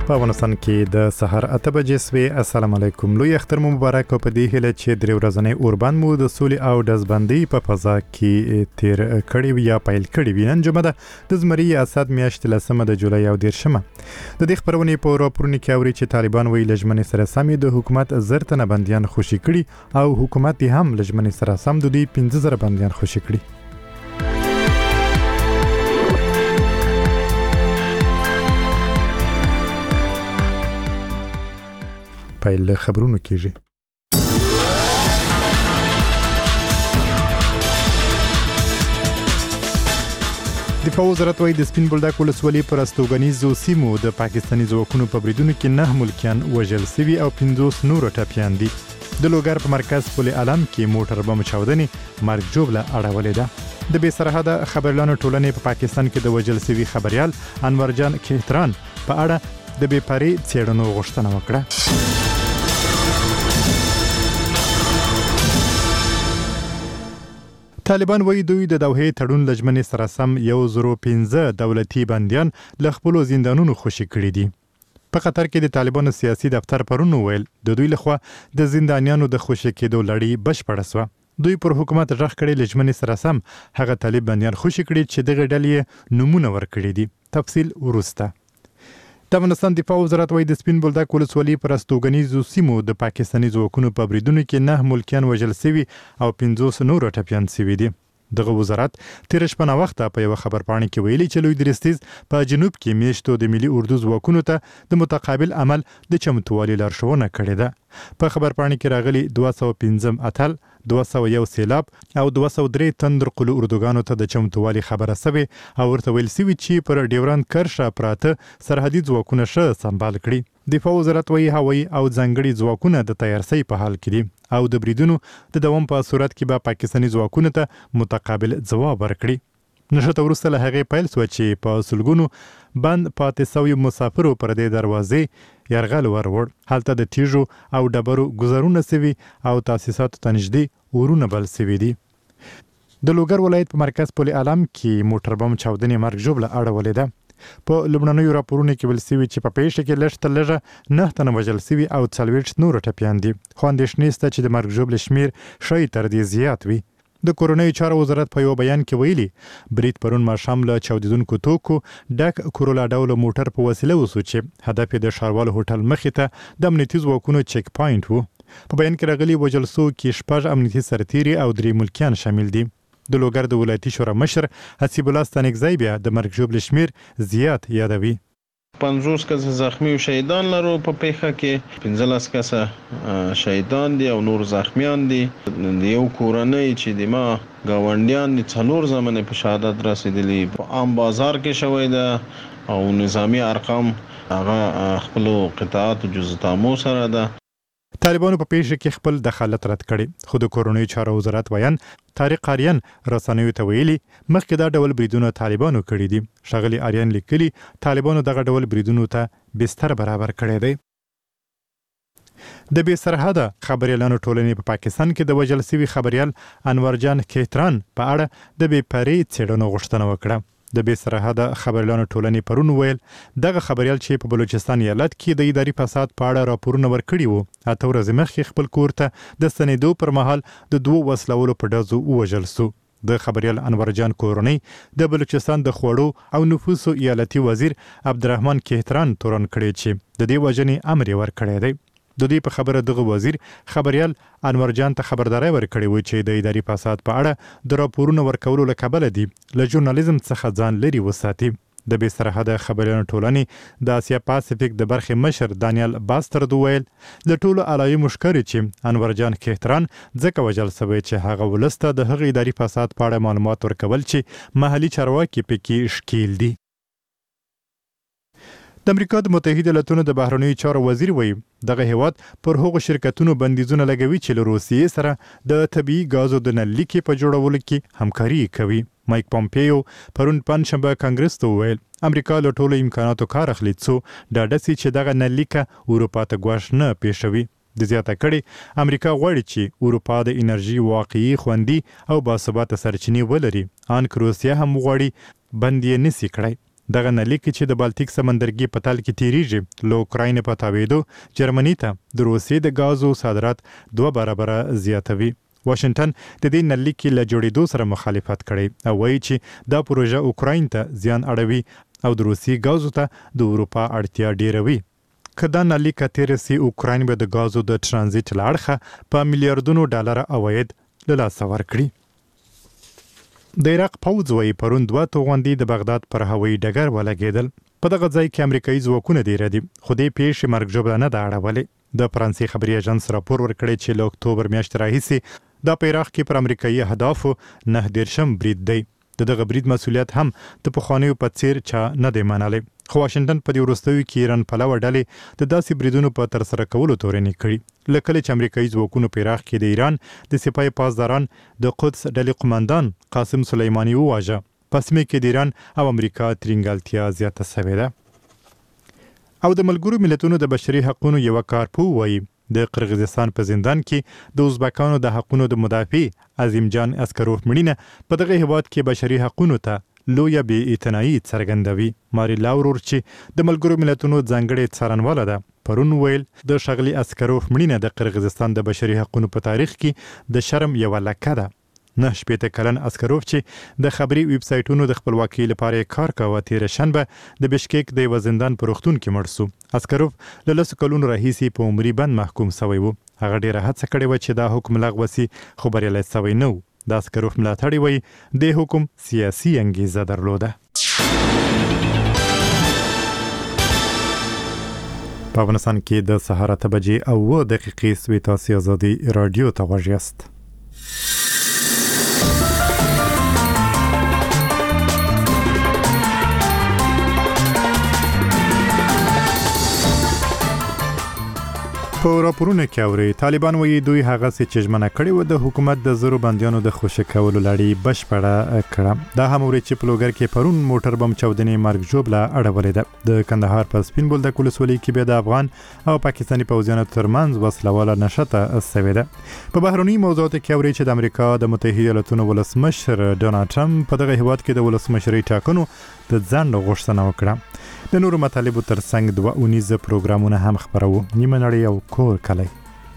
په افغانستان کې د سحر 8 بجې سوي. السلام علیکم. لوی اختر مبارک او په دې هیله چې درې ورځې اوربان مو د سولې او د ځبندۍ په فضا کې تیر کړي وي یا پیل کړي وي. نن جمعه د زمري اسد میاشت 10 د جولای او 10 د دې خبرونې په راپورونو کې اوري چې طالبان وی لجمنې سره سمې د حکومت زرتنه بنديان خوشي کړي او حکومت هم لجمنې سره سم د دوی 15000 بنديان خوشي کړي. پیل خبرونو کېږي. دفاع وزارت وايي د سپین بولدک ولسوالۍ پر استوګنیزو سیمو د پاکستاني ځواکونو په بریدونو کې 9 ملکیان وژل شوي او 50 نور ټپیان دي. د لوګر په مرکز پل علم کې موټر بم چاودنې مرګ جوړه اړولې ده. د بې سرحده خبريالانو ټولنې په پاکستان کې د وژل شوي خبريال انورجان کهتران په اړه د بې پرې څېړنو غوښتنه وکړه. طالبان وایي دوی د دوحې تړون لجمنې سره سم 115 دولتي بنديان له خپل زندانونو خوشي کړي دي. په قطر کې د طالبانو سیاسي دفتر پرون ویل د دوی لخوا د زندانیانو د خوشي کېدو لړۍ بشپړه شوه. دوی پر حکومت غږ کړي لجمنې سره سم هغه طالب بنديان خوشي کړي چې دغه ډلې نمونه ورکړي دي. تفصیل ورسته. د افغانستان دفاع وزارت وايي د سپین بولدک ولسوالۍ پر استوګنیزو سیمو د پاکستاني ځواکونو په بریدونو کې 9 ملکیان وژل شوي او 50 نور ټپیان شوي دي. دغه وزارت تیر شپه وخت په یو خبرپاڼه کې ویلي چې لوی درستیز په جنوب کې میشتو د ملي اردو ځواکونو ته د متقابل عمل د چمتووالي لارښوونه کړې ده. په خبرپاڼه کې راغلي 215 اتل 201 سیلاب او 203 تندر قلو اردوګانو ته د چمتووالي خبره سوي او ورته ویل سوي چې پر ډیورند کرښه پراته سرحدي ځواکونه ښه سمبال کړي. دفاع وزارت وايي هوایي او ځانګړي ځواکونه د تیارسۍ په حال کې دي او د بریدونو د دوام په صورت کې به پاکستاني ځواکونو ته متقابل ځواب ورکړي. نشته ورسته له هغې پیل سوه چې په سلګونو بند پاتې سوي مسافرو پر دې دروازې یرغل وروړ. هلته د تیږو او ډبرو ګذرونه سوي او تاسیساتو ته نږدې اورونه بل سوي دي. د لوګر ولایت په مرکز پل علم کې موټر بم چاودنې مرګ ژوبله اړولې ده. په لومړنیو راپورونو کې ویل سوي چې په پیښه کې لږ تر لږه 9 تنه وژل سوي او 40 نور ټپیان دي. خو اندېښنې شته چې د مرګ ژوبلې شمیر ښایي تر دې زیات وي. د کورنیو چارو وزارت په یو بیان کې ویلي برید پرون ماښام له چاودیدونکو توکو ډک کورولا ډوله موټر په وسیله وسو چې هدف یې د ښاروال هوټل مخې ته د امنیتي ځواکونو چیک پاینټ وو. په بیان کې راغلي وژل سوو کې 6 امنیتي سرتیري او 3 ملکیان شامل دي. د لوګر د ولایتي شورا مشر حسیب الله ستانکزی بیا د مرګ ژوبلې شمیر زیات یادوي. 50 کسه زخمی او شهیدان لرو په پیښه کې 15 کسه شهیدان دي او نور زخمیان دي. یو کورنۍ چې د ما گاونډیان دي 4 زمانه په شهادت رسیدلی په عام بازار کې شوی ده او نظامی ارقام هغه خپل قطاعات جزتامو سره ده. طالبانو په پیښه کې خپل دخالت رد کړي خو د کورنیو چارو وزارت ویان طارق آریان رسنیو ته ویلي مخکې دا ډول بریدونه طالبانو کړي دي. ښاغلي آریان لیکلي طالبانو دغه ډول بریدونو ته بستر برابر کړی دی. د بې سرحده خبريالانو ټولنې په پاکستان کې د وژل شوي خبريال انورجان کهتران په اړه د بې پرې څېړنو غوښتنه وکړه. د بې سرحده خبريالانو ټولنې پرون ویل دغه خبريال چې په بلوچستان ایالت کې د اداري فساد په اړه راپورونه ورکړي وو 8 ورځې مخکې خپل کور ته د ستنېدو پر مهال د 2 وسلوالو په ډزو ووژل سو. د خبريال انورجان کورنۍ د بلوچستان د خوړو او نفوسو ایالتي وزیر عبدالرحمن کهتران تورن کړی چې د دې وژنې امر یې ورکړی دی. د دې په خبره دغه وزیر خبريال انورجان ته خبرداري ورکړې و چې د اداري فساد په اړه د راپورونو ورکولو له کبله دي له ژورنالیزم څخه ځان لري وساتي. د بې سرحده خبريالانو ټولنې د اسیا پاسفیک د برخې مشر دانیال باستر دویل له ټولو علایمو ښکاري چې انورجان کهتران ځکه وژل شوی چې هغه ولسته د هغه اداري فساد په اړه معلومات ورکول چې محلي چارواکي پکې ښکیل دي. د امریکا د متحده ایالاتونو د بهرنیو چارو وزیر وایي دغه هیواد پر هغو شرکتونو بندیزونه لګوي چې له روسیې سره د طبیعي ګازو د نل لیکې په جوړولو کې همکاري کوي. مایک پومپیو پرون پنځشنبه کانګرس ته وویل امریکا له ټولو امکاناتو کار اخلي څو ډاډه سي چې دغه نل لیکه اروپا ته ګواښ نه پیښوي. د زیاته کړي امریکا غواړي چې اروپا د انرژي واقعي خوندي او باثباته سرچینې ولري ان که روسیه هم غواړي بند یې نسی کړی. دغه نلیک چې د بالټیک سمندرګي په تل کې تیریږي له اوکراین په تاویدو جرمني ته د روسیې د غازو صادرات 2 برابره زیاتوي. واشنگټن د دې نلیک له جوړېدو سره مخالفت کړي او وایي چې دا پروژه اوکراین ته زیان اړوي او د روسیې غازو ته د اروپا اړتیا ډیروي. کدا نلیک تیرسي اوکراین به د غازو د ترانزیت لړخه په میلیارډونو ډالر عواید له لاسه ورکړي. د عراق پوځ وایي پرون 2 توغندي د بغداد پر هوایي ډګر ولګېدل. په دغه ځای کې امریکایي ځواکونه دی ردي خو دې پیښې مرګ ژوبله نه ده اړولې. د فرانسې خبري اژانس راپور ورکړی چې له اکتوبر میاشتې راهیسې د عراق کې پر امریکایي اهدافو 9 برید دی. دغه برید مسؤلیت هم د پخوانیو په څیر چا نه دی منلی. خو واشنگټن په دې وروستیو کې ایران پلوه ډلې د داسې بریدونو په ترسره کولو تورنې کړي. لکه چې امریکایي ځواکونو په عراق کې د ایران د سپاه پاسداران د قدس ډلې قومندان قاسم سلیمانی وواژه. په سیمه کې د ایران او امریکا ترنګالتیا زیاته شوې ده. او د ملګرو ملتونو د بشري حقوقو یو کارپو وایي د قرغیزستان په زندان کې د ازبکانو د حقوقو د مدافع عظیم جان اسکروف مړینه په دغه هیواد کې بشري حقوقو ته لویه بې اعتنایي څرګندوي. ماری لاورور چې د ملګرو ملتونو ځانګړې څارنواله ده پرون ویل د شغلي اسکروف مړینه د قرغیزستان د بشري حقوقو په تاریخ کې د شرم یو لکه ده. 9 کلن اسکروف چې د خبري ویب سایټونو د خپلواکۍ لپاره کار کاوه تیر شنبه د بشکیک د یو زندان پر وختون کې مړ شو. اسکروف له 10 کلونو راهیسې په عمري بند محکوم شوی و. هغه ډیره هڅه کړې و چې دا حکم لغوه شي خو بریالی شوی نه و. د اسکروف ملاتړي وایي د حکم سیاسي انګیزه درلوده. په افغانستان کې د سهار 8 بجې او 9 دقیقې سوي تاسو ازادي رادیو ته غوږیاست. په راپورونه کې اوري طالبان وایي دوی هغه څه چې ژمنه کړې و د حکومت د زرو بندیانو د خوشی کولو لړۍ بشپړه کړه. دا هم اوري چې په لوګر کې پرون موټر بم چاودنې مرګ ژوبله اړولې ده. د کندهار په سپین بولدک ولسوالۍ کې به د افغان او پاکستاني پوځیانو ترمنځ وسلواله نښته شوې ده. په بهرني موضوعاتو کې اوري چې د امریکا د متحده ایالاتونو ولسمشر ډونالډ ټرمپ په دغه هیواد کې د ولسمشرۍ ټاکنو د ځنډ غوښتنه وکړه. د نورو مطالبو ترڅنګ 2 اونیزه پروګرامونه هم خبرو. نیمه نړۍ او کور کلی.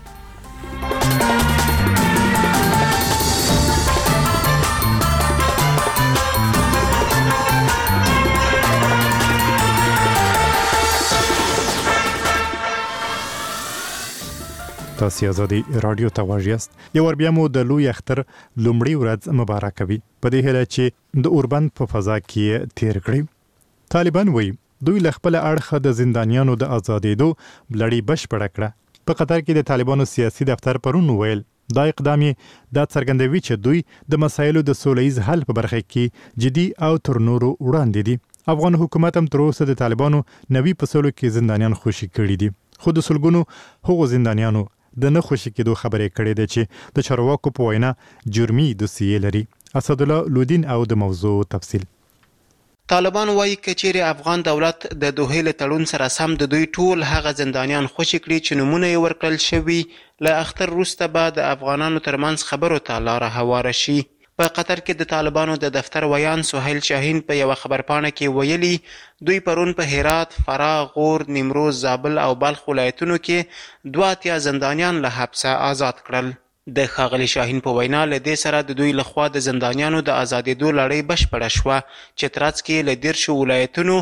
تاسو ازادي رادیو ته غوږیاست. یو ور بیا مو د لوی اختر لومړی ورځ مبارک وي په دې هیله چې د اوربند په فضا کې تیر کړی. طالبان وایي دوی له خپل اړخه د زندانیانو د آزادېدو لړۍ بشپړه کړه. په قطر کې د طالبانو سیاسي دفتر پرون ویل دا اقدام دا څرګندوي چې دوی د مسایلو د سولهییز حل په برخه کې جدي او تر نورو وړاندې دي. افغان حکومت هم تر اوسه د طالبانو نوي په سولو کې زندانیان خوشي کړي دي. خو د سلګونو هغو زندانیانو د نه خوشي کېدو خبرې کړې ده چې د چارواکو په وینا جرمي دوسیې لري. اسدالله لودین او د موضوع تفصیل. طالبان وایي کچېرې افغان دولت د دوحې له تړون سره سم د دوی ټول هغه زندانیان خوشي کړي چې نومونه یې ورکړل شوي له اختر وروسته به د افغانانو ترمنځ خبرو ته لاره هواره شي. په قطر کې د طالبانو د دفتر ویان سهیل شاهین په یوه خبرپاڼه کې ویلي دوی پرون په هرات، فراه، غور، نیمروز، زابل او بلخ ولایتونو کې 82 زندانیان له حبسه آزاد کړل. د ښاغلي شاهین په وینا له دې سره د دوی لخوا د زندانیانو د آزادېدو لړۍ بشپړه شوه چې ترڅ کې له 13 ولایتونو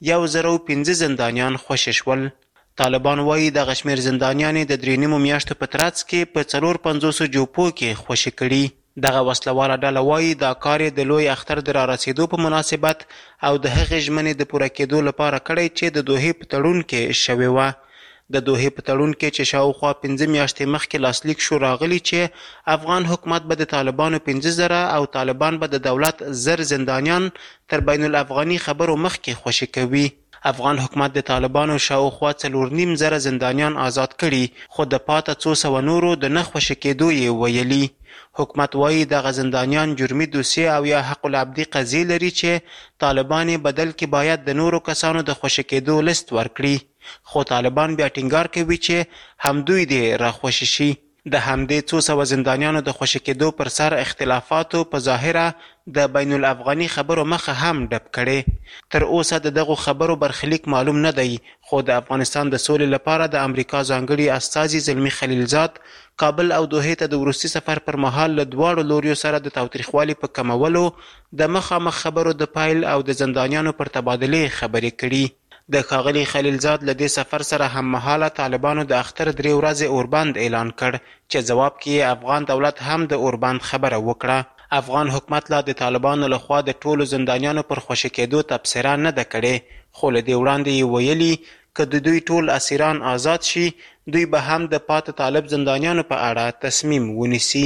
105 زندانیان خوشي شول. طالبان وایي دغه شمېر زندانیان د 3 میاشتو په ترڅ کې په 450 جوپو کې خوشي کړي. دغه وسلواله ډله وایي دا کار د لوی اختر د رارسېدو په مناسبت او د هغې ژمنې د پوره کېدو لپاره کړی چې د دوحې په تړون کې شوې وه. د دوحې په تړون کې چې شاوخوا 15 میاشتې مخکې لاسلیک شو راغلی چې افغان حکومت به د طالبانو 15,000 او طالبان به د دولت 1000 زندانیان تر بین الافغاني خبرو مخکې خوشي کوي. افغان حکومت د طالبانو شاوخوا 4.5 زندانیان آزاد کړي خو د پاته 200 نورو د نه خوشي کېدو یې ویلي. حکومت وایي دغه زندانیان جرمي دوسیې او یا حق العبدي قضیې لري چې طالبان بدل کې باید د نورو کسانو د خوشي کېدو لیست ورکړي. خو طالبان بیا ټینګار کوي چې همدوی دې راخوشي شي. د همدې 200 زندانیانو د خوشي کېدو پر سر اختلافاتو په ظاهره د بین الافغاني خبرو مخه هم ډب کړې. تر اوسه د دغو خبرو برخلیک معلوم نه دی، خو د افغانستان د سولې لپاره د امریکا ځانګړي استازي زلمي خلیلزاد کابل او دوحې ته د وروستي سفر پر مهال له دواړو لوریو سره د تاوتریخوالي په کمولو، د مخامخ خبرو د پایل او د زندانیانو پر تبادلې خبرې کړي. د ښاغلي خلیلزاد له دې سفر سره هممهاله طالبانو د اختر 3 ورځې اوربند اعلان کړ چې ځواب کې افغان دولت هم د اوربند خبره وکړه. افغان حکومت لا د طالبانو لخوا د ټولو زندانیانو پر خوشي کېدو تبصره نه ده کړې، خو له دې وړاندې یې ویلي که د دوی ټول اسیران آزاد شي دوی به هم د پاتې طالب زندانیانو په اړه تصمیم ونیسي.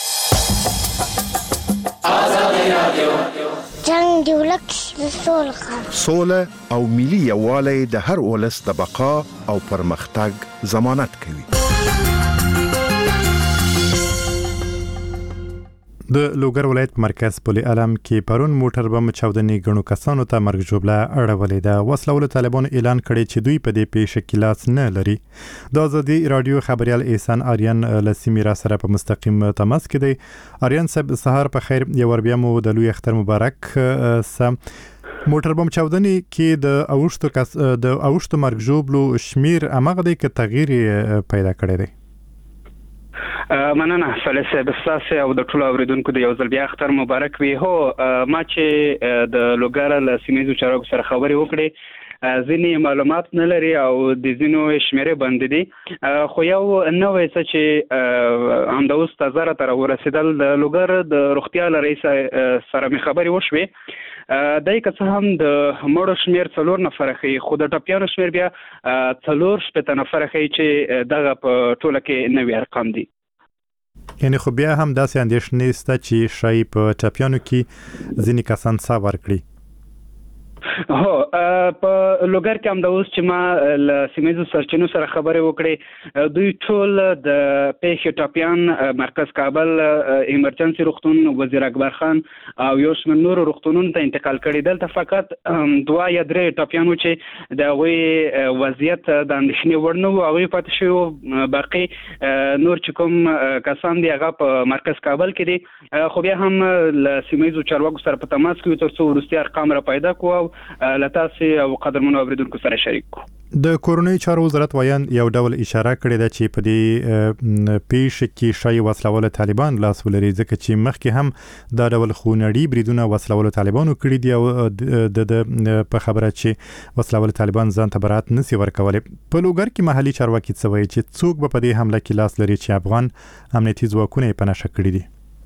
جنگ دی ولک سوله او ملي یووالی د هر ولس د بقا او پرمختګ ضمانت کوي. د لوګر ولایت مرکز پل علم کې پرون موټر بم چاودنې غنو کسانو ته مرګ جوړه اړولې ده. وسلوال طالبانو اعلان کړی چې دوی په دې پیښه کې لاس نه لري. د ازادي رادیو خبريال احسان آریان لسیمی را سره په مستقیم تماس کې دی. آریان صاحب سهار په خیر، یو ور بیا مو د لوی اختر مبارک. سم موټر بم چاودنې کې د اوښتو مرګ جوړلو شمیر امغه دی که تغییر پیدا کړی دی؟ مننه فلسه بساسه او د ټولو اوریدونکو د یو ځل بیا اختر مبارک وي. هو ما چې د لوګر له سیمېزو چارواکو سره خبرې وکړې ځینې معلومات نه لري او د ځینو شمیرې بند دي، خو یو نوې څه چې همدا اوس تازه راته ورسېدل د لوګر د روغتیا له رئیس سره مې خبرې وشوې. دای که څه هم د مړو شمیر 4 نفره ښیي، خو د ټپیانو شمیر بیا 4 نفره ښیي چې دغه په ټوله کې نوي ارقام دي. یعنی خو بیا هم داسې اندېښنې شته چې شاید په ټپیانو کې ځینې کسان ساه ورکړي. هو په لوګر کې هم د اوس چې ما له سیمېزو سرچینو سره خبرې وکړې، دوی ټول د پیښې ټپیان مرکز کابل ایمرجنسي روغتون وزیر اکبر خان او یو شمېر نورو روغتونونو ته انتقال کړي. دلته فقط 2 یا 3 ټپیان وو چې د هغوی وضعیت د اندېښنې وړ نه وو، هغوی پاتې شوي. باقي نور چې کوم کسان دي هغه په مرکز کابل کې دي، خو بیا هم له سیمېزو چارواکو سره په تماس کې تر څو وروستي ارقام را پیدا کړو لتاسي او قدرمنو اوریدونکو سره شریک کو. د کورونی چارو وزارت وایان یو ډول اشاره کړې ده چې په دې پیښه کې شای وسلوال طالبان لاس ولري، ځکه چې مخکې هم دا ډول خونړي بریدونه وسلوال طالبانو کړی دي او د په خبره چې وسلوال طالبان ځان ته برات نسی ورکولې. په لوګر کې محلي چارواکي څه وایي چې څوک به په دې حمله کې لاس لري چې افغان امنیتي ځواکونه یې په نښه کړي دي؟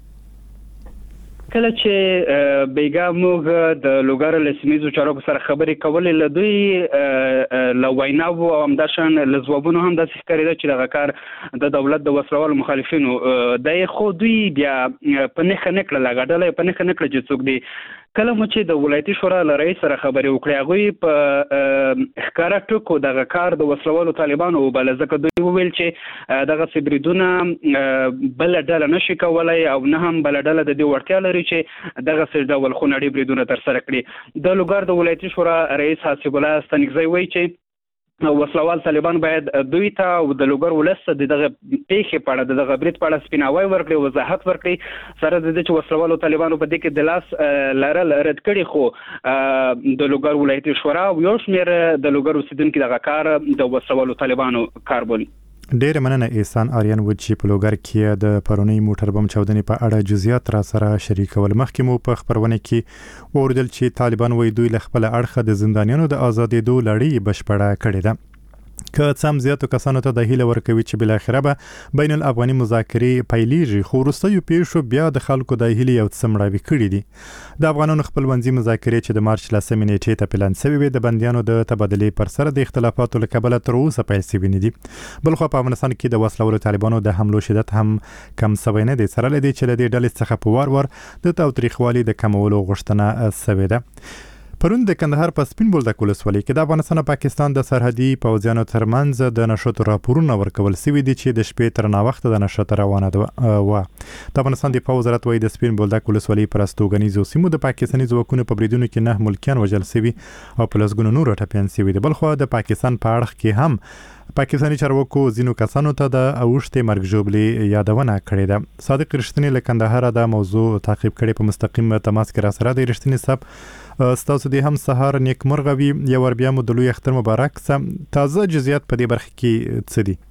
کله چې بیګا موږ د لوګر له سیمېزو چارواکو سره خبرې کولې، له دوی له ویناوو او همداشان له ځوابونو هم داسې ښکارېده چې دغه کار د دولت د وسلوالو مخالفینو دی، خو دوی بیا په نښه نه کړله، ډله یې په نښه نه کړه چې څوک دی. کله مو چې د ولایتي شورا له رئیس سره خبرې وکړې، هغوی په ښکاره ټکو دغه کار د وسلوالو طالبانو وباله، ځکه دوی وویل چې دغسې بریدونه بله ډله نشي کولی او نه هم بله ډله د دې وړتیا لري چې دغسې ډول خونړي بریدونه ترسره کړي. د لوګر د ولایتي شورا رئیس حسیب الله ستانکزی وایي چې وسلوال طالبان باید دوی ته او د لوګر ولس ته دغه پیښې په اړه دغه برید په اړه سپیناوی ورکړي، وضاحت ورکړي، سره د دې چې وسلوالو طالبانو په دې کې د لاس لرل رد کړي، خو د لوګر ولایتي شورا او یو شمېر د لوګر اوسیدونکي دغه کار د وسلوالو طالبانو کار بولي. ډیر مننه احسان آریان و چې په لوګر کې د پرونی موټر بم چاودنې په اړه جزئیات را سره شریکول. مخکې مو په خبرونه کې وردل چې طالبان وایي دوی له خپل اړخه د زندانیانو د آزادېدو لړۍ بشپړه کړې ده. که څم زیاتو کسانو ته د هیله ورکوي چې بل اخره به بین الافغاني مذاکرې پیلېږي، خو وروستیو پیښو بیا د خلکو د هیلې یو څه مړاوي کړي دي. د افغانانو خپلمنځي مذاکرې چې د مارچ 10 نیټې ته پلان شوې وي د بندیانو د تبادلې پر سر د اختلافاتو له کبله تر اوسه پیل شوي نه دي. بلخو په افغانستان کې د وسلوالو طالبانو د حملو شدت هم کم شوی نه دی، سره لدی چې له دې ډلې څخه په وار د تاوتریخوالي د کمولو غوښتنه شوې ده. پرون د کندهار په سپین بولدک ولسوالۍ کې د افغانستان او پاکستان د سرحدي پوځیانو ترمنځ د نښتو راپورونه ورکول شوي دي چې د شپې تر ناوخته د نښته روانه وه. د افغانستان دفاع وزارت وایي د سپین بولدک ولسوالۍ پر استوګنیزو سیمو د پاکستاني ځواکونو په بریدونو کې 9 ملکیان وژل شوي او په لسګونو نور ټپیان شوي دي. بلخو د پاکستان په اړخ کې هم پاکستاني چارواکو ځینو کسانو ته د اوښتې مرګ ژوبلې یادونه کړې ده. صادق رښتینی له کندهار دا موضوع تعقیب کړي په مستقیم تماس کې را سره د رښتینی صاحب ستاسو د هم سهار نیکمرغه وي. یو ور بیا مو د لوی اختر مبارک سم. تازه جزئیات په دې برخه کې څه دي؟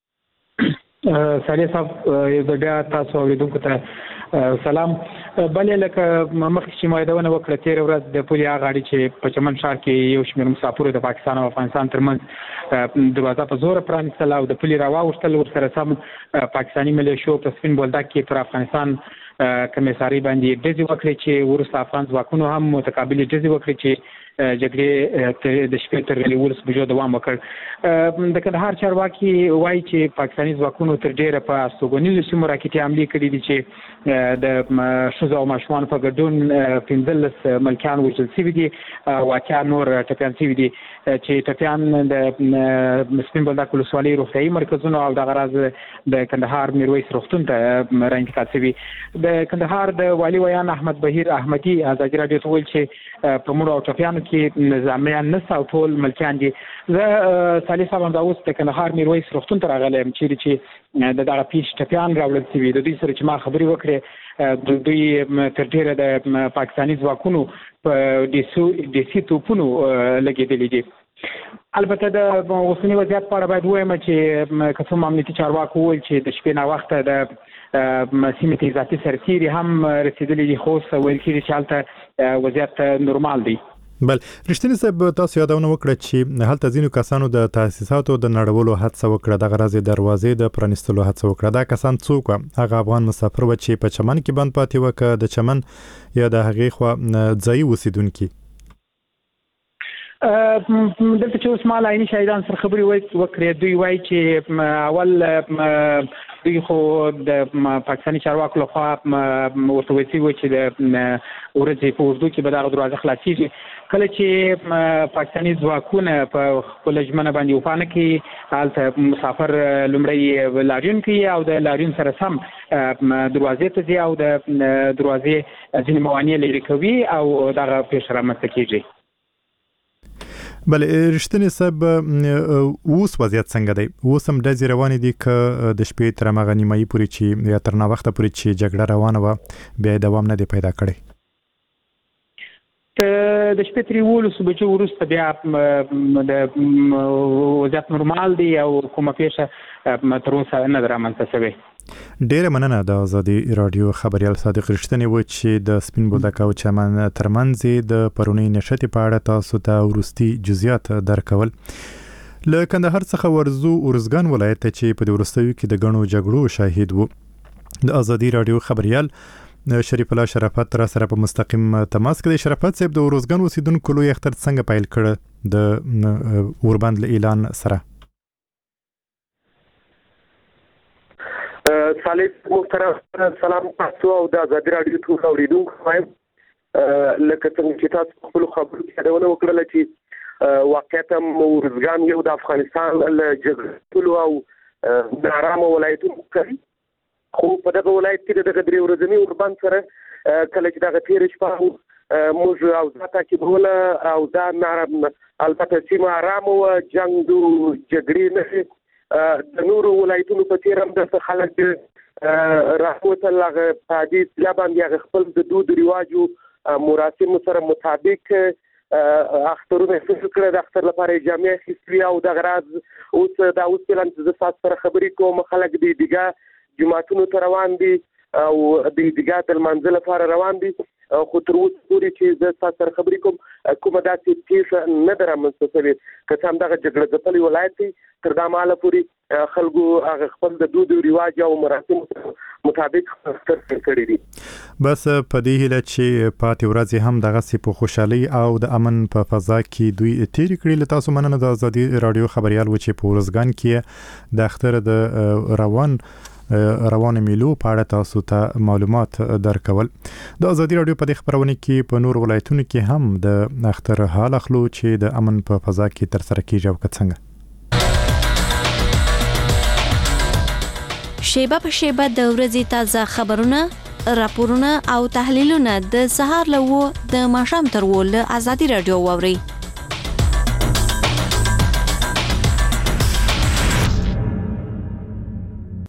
سړی صاحب یو د بیا تاسو اوریدونکو ته سلام. بلې لکه مخکې چې مایدونه وکړه تیر ورځ د پولي غاړي چې په چمن ښار کې یو شمېر مسافرو د پاکستان او افغانستان ترمنځ دروازه په زور پرانیستل او د پولي راواوښتل. ورسره سم پاکستاني ملیشو په سپین بولدک کې پر افغانستان کمیساري باندې ډزې وکړې چې وروسته افغان ځواکونو هم متقابلې ډزې وکړې چې جګړې د شپې تر 11 بجو دوام وکړ. د کندهار چارواکي وایي چې پاکستاني ځواکونو تر ډیره په استوګنیزو سیمو راکټي حملې کړې دي چې د ښځو او ماشومانو په ګډون 15 ملکیان وژل شوي دي او 8 نور ټپیان شوي دي چې ټپیان د سپین بولدک ولسوالۍ روغتیايي مرکزونو او د غراض د کندهار میرویس روغتون ته رانتقال شوي. د کندهار د والي ویان احمد بهیر احمدي ازادي راډیو ته ویل چې په مړو او ټپیانو کې نظامیان نشته او ټول ملکیان دي. زه صالح صاحب همدا اوس د کندهار میرویس روغتون ته راغلی یم چې د دغه پیښې ټپیان راوړل شوي. د دوی سره چې ما خبرې وکړې دوی تر ډیره د پاکستاني ځواکونو په دیسي توپونو لګېدلي دي. البته د اوسني وضعیت په اړه باید ووایم چې که څوم امنیتي چارواکو وویل چې د شپې ناوخته د سیمې ته اضافي سرتیري هم رسېدلي دي، خو اوس ویل کېږي چې هلته وضعیت نورمال دی. بل رښتینی صاحب تاسو یادونه وکړه چې هلته ځینو کسانو د تاسیساتو د نړولو هڅه وکړه، د غرض دروازې د پرانیستلو هڅه وکړه. دا کسان څوک وو؟ هغه افغان مسافر و چې په چمن کې بند پاتې و که د چمن یا د هغې خوا ځایي اوسیدونکي؟ دلته چې اوس ما له عیني شاهدان سره خبرې وکړې، دوی وایي چې اول دوی خو د پاکستاني چارواکو لخوا ورته ویل شوي چې د ورځې په اوږدو کې به دغه دروازه خلاصېږي. کله چې پاکستاني ځواکونه په خپله ژمنه باندې وفا نه کوي، هلته مسافر لومړی لاریون کوي او د لاریون سره سم دروازې ته ځي او د دروازې ځینې موانع لرې کوي او دغه پیښه رامنځته کېږي. بله رښتینی صاحب اوس وضعیت څنګه دی؟ اوس هم ډزې روانې دي که د شپې تر هماغه نیمایي پورې چې یا تر ناوخته پورې چې جګړه روانه وه بیا یې دوام نه دی پیدا کړی؟ د شپې تر 11 بجو وروسته بیا د وضعیت نورمال دی او کومه پیښه تر اوسه نه ده رامنځته شوې. ډیره مننه. د ازادي راډیو خبريال صادق رښتینی و چې د سپین بولدک او چمن ترمنځ د پرونی نشټې په اړه تاسو ته ورستي جزئیات درکول. له کندهار څخه ورزو ارزګان ولایت ته چې په وروستیو کې د غنو جګړو شاهد وو. د ازادي راډیو خبريال شریف الله شرافت را سره په مستقیم تماس کې. شرافت صاحب د ارزګان اوسیدونکو لوی اختر څنګه پیل کړ د اوربند له اعلان سره؟ صالح محترم سلام تاسو او د ازادي راډیو ټول اوریدونکو وایم. لکه څنګه چې تاسو خپل خبرو کې یادونه وکړه چې واقعیت ارزګان یو د افغانستان له جغرافیایي او نارامه ولایتونو کوي، خو په دغه ولایت کې دغه درې ورځنی اوربند سره کله چې دغه تیر شپه موږ او ذاته کې بوله او دا نارم البته سیمه آرامه و، جنگ دو جګړې نه د نورو ولایتونو په څیر هم د خلک راوتل هغه په دې ځای باندې خپل د دود رواجو مراسمو سره مطابق اخترونه فکر کړه. د اختر لپاره جامع اخیستې او د غراض اوس پلان چې تاسو سره خبرې کوم خلک د دیګه جماعتونو ته روان دي او د دیګه د منځله لپاره روان دي، خو تر اوسه پورې چې زه تاسو سره خبرې کومه داسې پیښه نه ده رامنځته شوې. که څه هم دغه جګړه ځپلی ولایت دی، تر دا مهاله پورې خلکو هغه خپل د دود رواج او مراسمو مطابق اختر کړي دي. بس په دې هیله چې پاتې ورځې هم دغسې په خوشحالۍ او د امن په فضا کې دوی تېرې کړي. له تاسو مننه. د ازادي راډیو خبريال و چې په ورځګان کې د اختر د روان میلو په اړه تاسو ته معلومات درکول. د ازادي راډیو په دې خبرونه کې په نور ولایتونو کې هم د اختر حال اخلو چې د امن په فضا کې تر سره کیږي او څنګه. شیبه په شیبه د ورځې تازه خبرونه، راپورونه او تحلیلونه د سهار له د ماښام تر له ازادي راډیو واوري.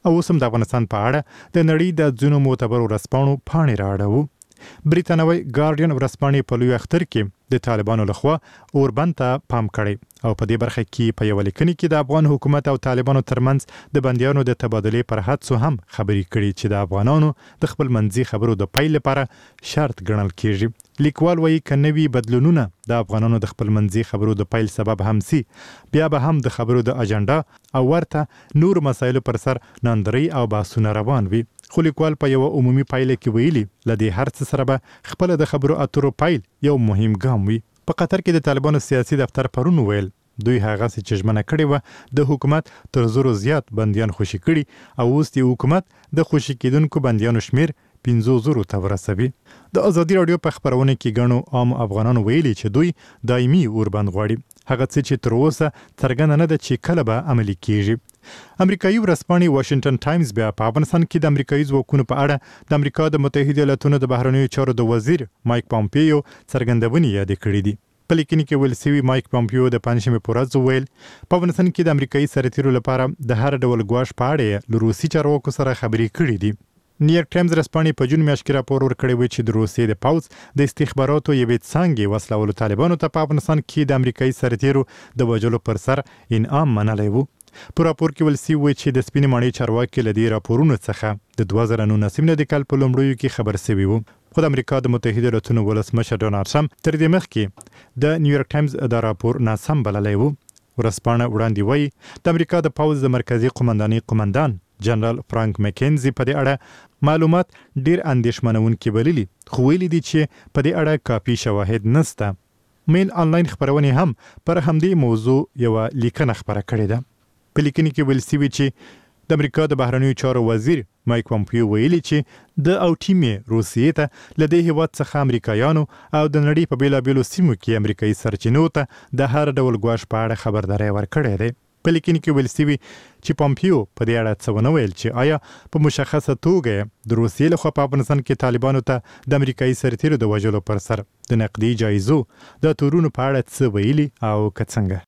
او اوس هم د افغانستان په اړه د نړۍ د ځینو معتبرو ورځپاڼو پاڼې رااړوو. بریتانوي ګارډین ورځپاڼې په لوی اختر کې د طالبانو لخوا اوربند ته پام کړی او په دې برخه کې په یو لیکنه کې د افغان حکومت او طالبانو ترمنځ د بندیانو د تبادلې پر حدسو هم خبرې کړي چې د افغانانو د خپل منځي خبرو د پیل لپاره شرط ګڼل کېږي. لیکوال وایي که نوي بدلونونه د افغانانو د خپل منځي خبرو د پیل سبب هم سي، بیا به هم د خبرو د اجنډا او ورته نور مسایلو پر سر ناندري او بحثونه روان وي. خو لیکوال په یو عمومي پایله کې ویلي لدې هر څه سره به خپل د خبرو اترو پیل یو مهم ګام وي. په قطر کې د طالبانو سیاسي دفتر پرون ویل دوی هغه چې ژمنه کړې و د حکومت تر زرو زیات بندیان خوشي کړي او اوس د حکومت د خوشي کېدونکو بندیانو شمیر 500 ته ورسوي. د ازادي رادیو په خبرونه کې ګڼو عام افغانانو ویلي چې دوی دایمي اوربند غواړي، هغه څه چې تر اوسه څرګنده نه ده چې کله به عملي کیږي. امریکایي ورځپاڼې واشنگټن ټایمز بیا په افغانستان کې د امریکایي ځواکونو په اړه د امریکا د متحده ایالاتونو د بهرنیو چارو د وزیر مایک پامپیو څرګندونې یادې کړې دي. په لیکنه کې ویل شوی مایک پامپیو د پنځمې په ورځ ویل په افغانستان کې د امریکایي سرتیرو لپاره د هر ډول ګواښ په اړه له روسي چارواکو سره خبرې کړې دي. نیویارک ټایمز ورځپاڼې په جون میاشت کې راپور ورکړی و چې د روسیې د پوځ د استخباراتو یوې څانګې وسلوالو طالبانو ته په افغانستان کې د امریکایي سرتیرو د وژلو پر سر انعام منلی و. په راپور کې ویل شوی چې د سپینې ماڼۍ چارواکي له دې راپورونو څخه د 2019 کال په لومړیو کې خبر شوي وو. خو د امریکا د متحده ایالاتونو ولسمشر ډونالډ ټرمپ تر دې مخکې د نیویارک ټایمز د راپور ناسم بللی و. ورځپاڼه وړاندې وایي د امریکا د پوځ د مرکزي قومندانۍ قومندان جنرال فرانک مکینزي په دې اړه معلومات ډیر اندېښمنونکي بللي، خو ویلي دي چې په دې اړه کافي شواهد نشته. میل آنلاین خبرونه هم پر همدې موضوع یو لیکنه خبره کړې ده. په لیکنه کې ویل شوی چې د امریکا د بهرنیو چارو وزیر مایک پامپیو ویلي چې د او ټیمې روسیې ته له دې هیواد څخه امریکایانو او د نړۍ په بیلابیلو سیمو کې امریکایي سرچینو ته د هر ډول ګواښ په اړه خبرداری ورکړی دی. په لیکنه کې ویل شوی چې پامپیو په دې اړه څه ونه ویل چې آیا په مشخصه توګه د روسیې لخوا په افغانستان کې طالبانو ته د امریکایي سرتیرو د وژلو پر سر د نقدي جایزو د تورونو په اړه څه ویلي او که څنګه.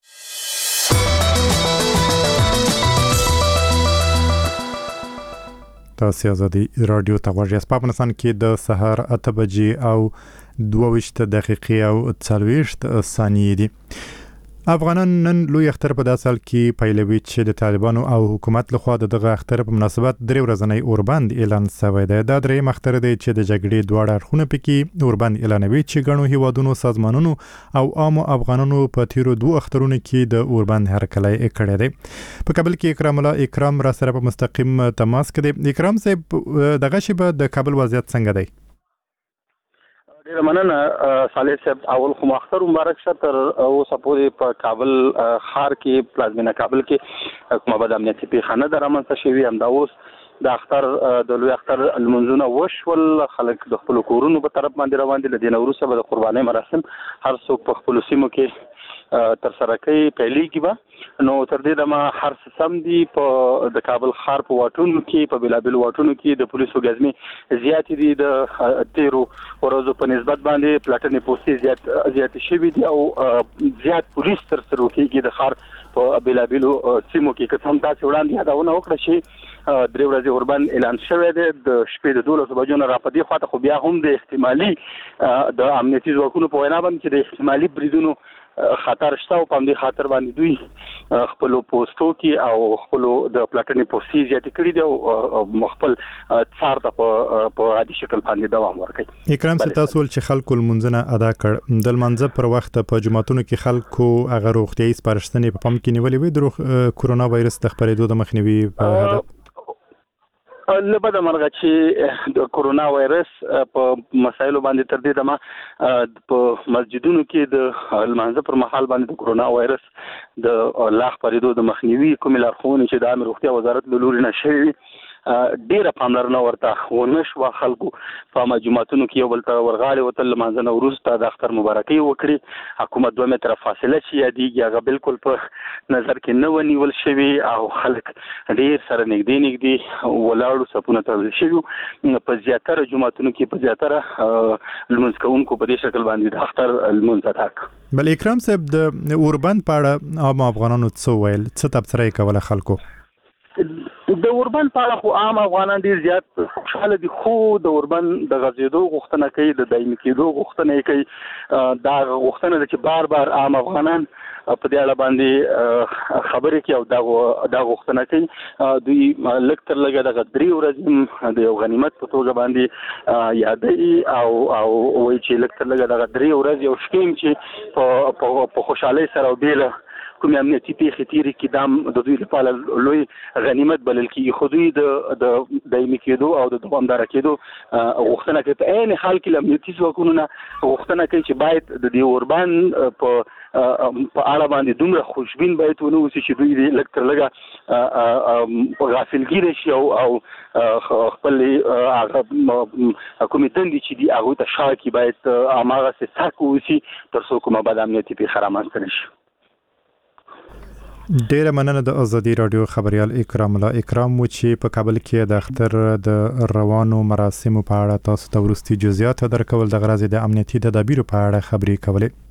تاسو ازادي رادیو ته غواړئ. په افغانستان کې د سهار 8 بجې او 22 دقیقې او 40 ثانیې دي. افغانان نن لوی اختر په داسې حال کې پیلوي چې د طالبانو او حکومت لخوا دغه اختر په مناسبت 3 ورځنی اوربند اعلان شوی دی. دا درېیم اختر دی چې د جګړې دواړه اړخونه پکې اوربند اعلانوي چې ګڼو هیوادونو، سازمانونو او عامو افغانانو په تیرو 2 اخترونو کې د اوربند هرکلی کړی دی. په کابل کې اکرام الله اکرام را سره په مستقیم تماس کې دی. اکرام صاحب دغه شی به د کابل وضعیت څنګه دی؟ ډیره مننه صالح صاحب. اول خو اختر مبارک شه. تر اوسه پورې په کابل ښار کې پلازمینه کابل کې کومه بد امنیتي پیښه نه ده رامنځته شوې. همدا اوس د اختر د لوی اختر لمونځونه وشول، خلک د خپلو کورونو په طرف باندې روان دي. له دې نه وروسته به د قربانۍ مراسم هر څوک په خپلو سیمو کې تر سره کوي، پیلېږي به. نو تر دې دمه هر څه سم دي. په د کابل ښار په واټونو کې، په بېلابېلو واټونو کې د پولیسو ګزمې زیاتې دي. د تیرو ورځو په نسبت باندې پلاټنې پوستې زیاتې شوي دي او زیات پولیس تر سره کېږي د ښار په بېلابېلو سیمو کې. که څه هم تاسې وړاندې یادونه وکړه چې 3 ورځې اوربند اعلان شوی دی د شپې د 12 بجو نه را په دې خواته، خو بیا هم د احتمالي د امنیتي ځواکونو په وینا باندې چې د احتمالي بریدونو خطر شته او په دې خاطر باندې دوی خپل پوسټو کې او خپل د پلاټنې پوسټي زیاتې کړې دي او خپل څار ته په عادي شکل باندې دوام ورکوي. اکرام صاحب تاسو ول چې خلکو لمونځونه ادا کړ د لمانځه پر وخت په جماعتونو کې خلکو هغه روغتیايي سپارښتنې په پام کې نیولې وي د کورونا وایرس د خپرېدو د مخنیوي په هدف؟ لبه د مرغه چې د کورونا وایرس په مسایلو باندې تر دې دمه په مسجدونو کې د لمانځه پر مهال باندې د کورونا وایرس د لا خپرېدو د مخنیوي کومې لارښوونې چې د عامه روغتیا وزارت له لوري نه شوي ډیره پاملرنه ورته ونه شوه. خلکو په جوماتونو کې یو بل ته ورغاړې وتل، لمانځه نه وروسته د اختر مبارکۍ وکړي. حکومت 2 متره فاصله چې یادېږي هغه بالکل په نظر کې نه ونیول شوي او خلک ډیر سره نږدې ولاړو صفونه تړل شوي. په زیاتره جوماتونو کې په زیاتره لمونځ کوونکو په دې شکل باندې د اختر لمونځ ادا کړ. بل اکرام صاحب د اوربند په اړه عام افغانانو څه ویل، څه تبصره یې کوله خلکو؟ د اوربند په اړه خو عام افغانان ډیر زیات خوشاله دي، خو د اوربند د غځېدو غوښتنه کوي، د دایمي کېدو غوښتنه کوي. دا غوښتنه ده چې بار بار عام افغانان په دې اړه باندې خبرې کوي او دا غوښتنه کوي. دوی لږ تر لږه دغه 3 ورځې د یو غنیمت په توګه باندې یادوي او وایي چې لږ تر لږه دغه 3 ورځې یو شپې چې په خوشحالۍ سره او بېله کومې امنیتي پیښې تېرې کړي دا د دوی لپاره لوی غنیمت بلل کېږي. خو دوی د دایمي کېدو او د دوامداره کېدو غوښتنه کوي. په عین حال کې له امنیتي ځواکونو نه غوښتنه کوي چې باید د دې اوربند په اړه باندې دومره خوشبین باید ونه اوسي چې دوی لږ تر لږه غافلګیره شي او خپل کومې دندې چې دي هغوی ته شا کړي، باید هماغسې سک واوسي تر څو کومه بد امنیتي پیښه رامنځته نه شي. ډیره مننه د ازادي رادیو خبريال اکرام الله اکرام مو چې په کابل کې د اختر د روانو مراسمو په اړه تاسو ته ورستي جزئیات درکول د غرض د امنیتي تدابیرو په اړه خبرې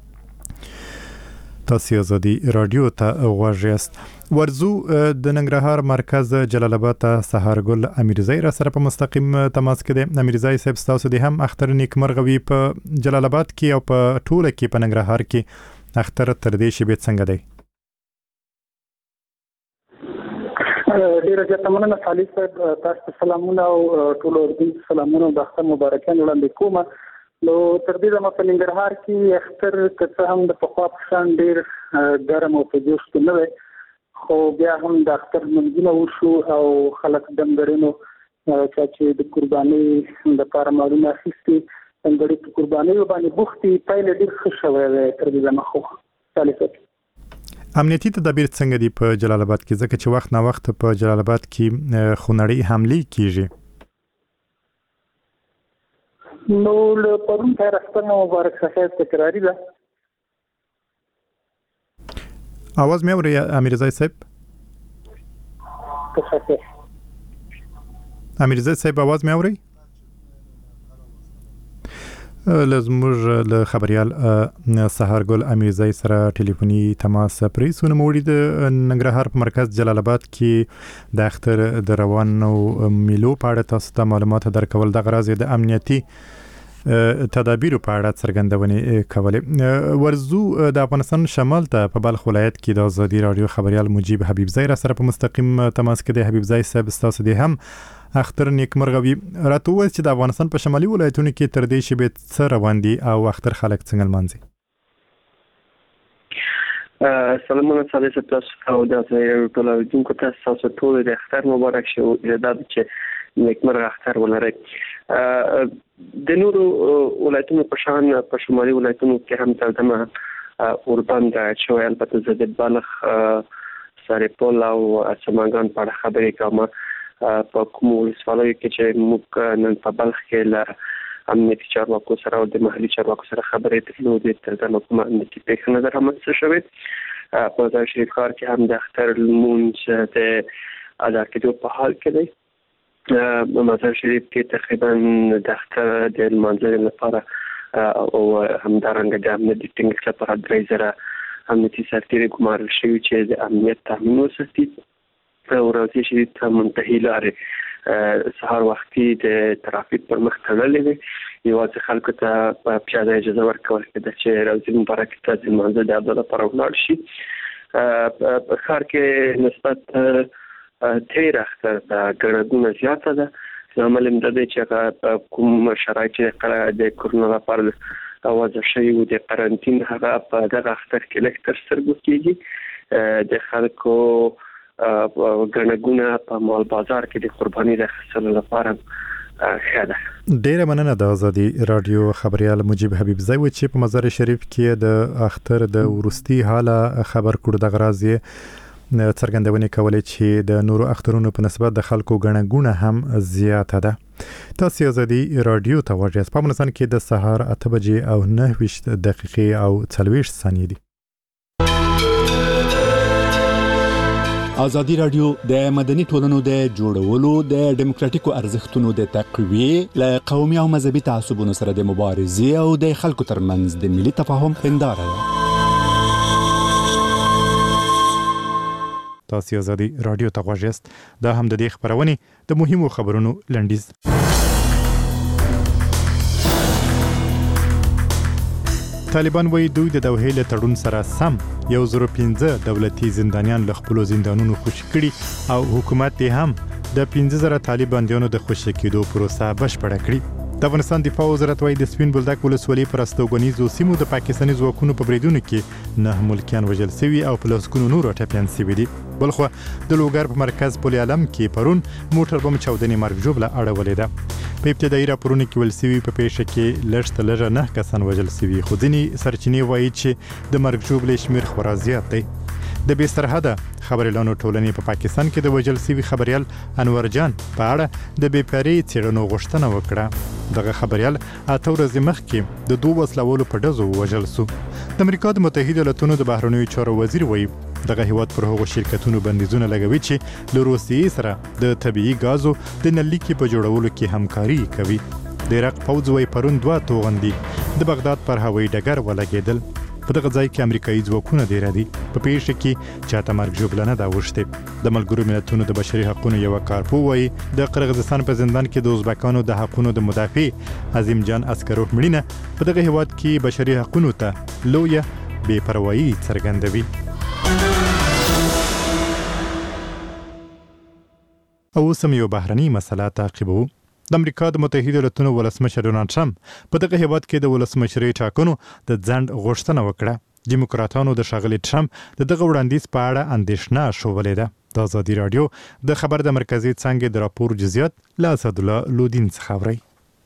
کولې. تاسو ازادي رادیو ته غواړئ. ورزو د ننګرهار مرکز جلال آباد ته سهارګل امیرزای را سره په مستقیم تماس کې دی. امیرزای صاحب تاسو د هم اختر نیکمرغوي په جلال آباد کې او په ټوله کې په ننګرهار کې اختر تر دې شی بیت څنګه دی؟ ډیره زیاته مننه خالد صاحب، تاسو سلامونه او ټول اردو سلامونه د اختر مبارکان وړاندې کوم. نو تر دې دمه په ننګرهار کې اختر که هم د پخوا په شان ډیر ګرم او په جوش کې نه دی، خو بیا هم د اختر لمونځونه وشو او خلک دمګړینو چې د قربانۍ لپاره مالونه اخیستي دمګړي په قربانۍ باندې بوختي پیل ډیر ښه شوی دی تر دې دمه. خو خالد صاحب امنیتي تدابیر څنګه دي په جلال آباد کې، ځکه چې وخت نه وخت په جلال آباد کې خونړۍ حملې کیږي؟ نو له پرون تر اختر مبارک څخه تکراری ده. आवाज مې اوري امیرزای صاحب؟ امیرزای صاحب आवाज مې اوري؟ لزموږ له خبريال سهارګل امیرزای سره ټلیفوني تماس پرې سونه موړي د ننګرهار په مرکز جلال آباد کې د اختر د روانو میلو په اړه تاسو ته معلومات درکول د غرض د امنیتي تدابیرو په اړه څرګندونې کولې. ورزو د افغانستان شمال ته په بلخ ولایت کې د ازادي رادیو خبريال مجيب حبیبزای را سره په مستقیم تماس کې د حبیبزای صاحب تاسو دې هم اختر نیکمرغوي راته وایي چې د افغانستان په شمالي ولایتونو کې تر دې شی بیت څه روان دي او اختر خلک څنګه لمانځي؟ سلامونه صالح صاحب، تاسو او د ټول اوریدونکو ته تاسو ټول د اختر مبارک شه او دا چې نیکمرغه اختر ولرئ. د نورو ولایتونو په شان په شمالي ولایتونو کې هم تر دمه اوربند شوی، البته زه د بلخ سرپل او سمنګان په اړه خبرې کوم. په کوم ولسوالۍ کې چې موږ نن په بلخ کې له امنیتي چارواکو سره او د محلي چارواکو سره خبرې درلودې، تر دمه کومه امنیتي پیښه نه ده رامنځته شوې. په مزار شریف ښار کې هم د اختر لمونځ د ادا کېدو په حال کې دی. مزار شریف کې تقریبا د اختر د لمانځلو لپاره او همدارنګه د امنیتي ټینګښت لپاره 3000 امنیتي سرتیري ګمارل شوي چې د امنیت تامین وساتي. ورځي شریف ته منتهي لارې سهار وختي د ترافیک پر مخ تړلې وي. یوازې خلکو ته په پیاده اجازه ورکول کېده چې روزي مبارک ته د لمانځه د ادا لپاره ولاړ شي. په ښار کې نسبت تیر اختر د ګڼه زیاته ده. لامل یې دا دی چې کوم شرایط چې د کرونا لپاره وضع شوي وو د قرنطین هغه په دغه اختر کې لږ تر سترګو کېږي. د خلکو ګڼه په مال بازار کې د قرباني د اخیستلو لپاره ښه ده. ډیره مننه د ازادي رادیو خبريال مجيب حبیبزای و چې په مزار شریف کې د اختر د ورستي حاله خبر کړو د غرض څرګندونې کولې چې د نورو اخترونو په نسبت د خلکو ګڼه هم زیاته ده. تاسو ازادي رادیو ته ورجاست. په افغانستان کې د سهار 8 بجې او 9 دقیقې او 40 ثانیې دي. ازادي رادیو د مدني ټولنو د جوړولو د دیموکراتیکو ارزښتونو د تقویې له قومي او مذهبي تعصبونو سره د مبارزې او د خلکو ترمنځ د ملي تفاهم هنداره ده. تاسو ازادي رادیو ته غوږ یاست. دا هم د دې خبرونه د مهمو خبرونو لنډیز. طالبان وایي دوی د دوحې له تړون سره سم 115 دولتي زندانیان له خپلو زندانونو خوشي کړي او حکومت یې هم د 15000 طالب بندیانو د خوشي کېدو پروسه بشپړه کړې. د افغانستان دفاع وزارت وایي د سپین بولدک ولسوالۍ پر استوګنیزو سیمو د پاکستاني ځواکونو په بریدونو کې 9 ملکیان وژل شوي او په لسګونو نور ټپیان شوي دي. بلخو د لوګر په مرکز پل عالم کې پرون موټر بم چاودنې مرګ ژوبله اړولې ده. په ابتدایي راپورونو کې ویل شوي په پیښه کې لږ تر لږه 9 کسان وژل شوي، خو ځینې سرچینې وایي چې د مرګ ژوبلې شمېر خورا زیات دی. د بې سرحده خبريالانو ټولنې په پاکستان کې د وژل شوي خبريال انور جان په اړه د بې پرې څېړنو غوښتنه وکړه. دغه خبريال 8 ورځې مخکې د 2 وسلوالو په ډزو وژل شو. د امریکا د متحده ایالاتونو د بهرنیو چارو وزیر وایي دغه هیواد پر هغو شرکتونو بندیزونه لګوي چې له روسیې سره د طبيعي غازو د نلیکې په جوړولو کې همکاري کوي. د عراق پوځ وایي پرون 2 توغندي د بغداد پر هوایي ډګر ولګېدل. په دغه ځای کې امریکایي ځواکونه ډېر دي. په پیښه کې چاته مرګ ژوبله نه ده اوښتې. د ملګرو ملتونو د بشري حقوقو یو کارپو وایي د قرغیزستان په زندان کې د ازبکانو د حقوقو د مدافع عظیم جان اسکروف مړینه په دغه هیواد کې بشري حقوقو ته لویه بې پروایي څرګندوي. او سم یو بهرني مسله تعقیبو. د امریکا د متحده ایالاتونو ولسمشر ډونالډ ټرمپ په دغه هیواد کې د ولسمشرۍ ټاکنو د ځنډ غوښتنه وکړه. دیموکراتانو د ښاغلي ټرمپ دغه وړاندیز په اړه اندېښنه شولې ده. د ازادي رادیو د خبر د مرکزي څانګې د راپور جزئیات له اسدالله لودین څخه اورئ.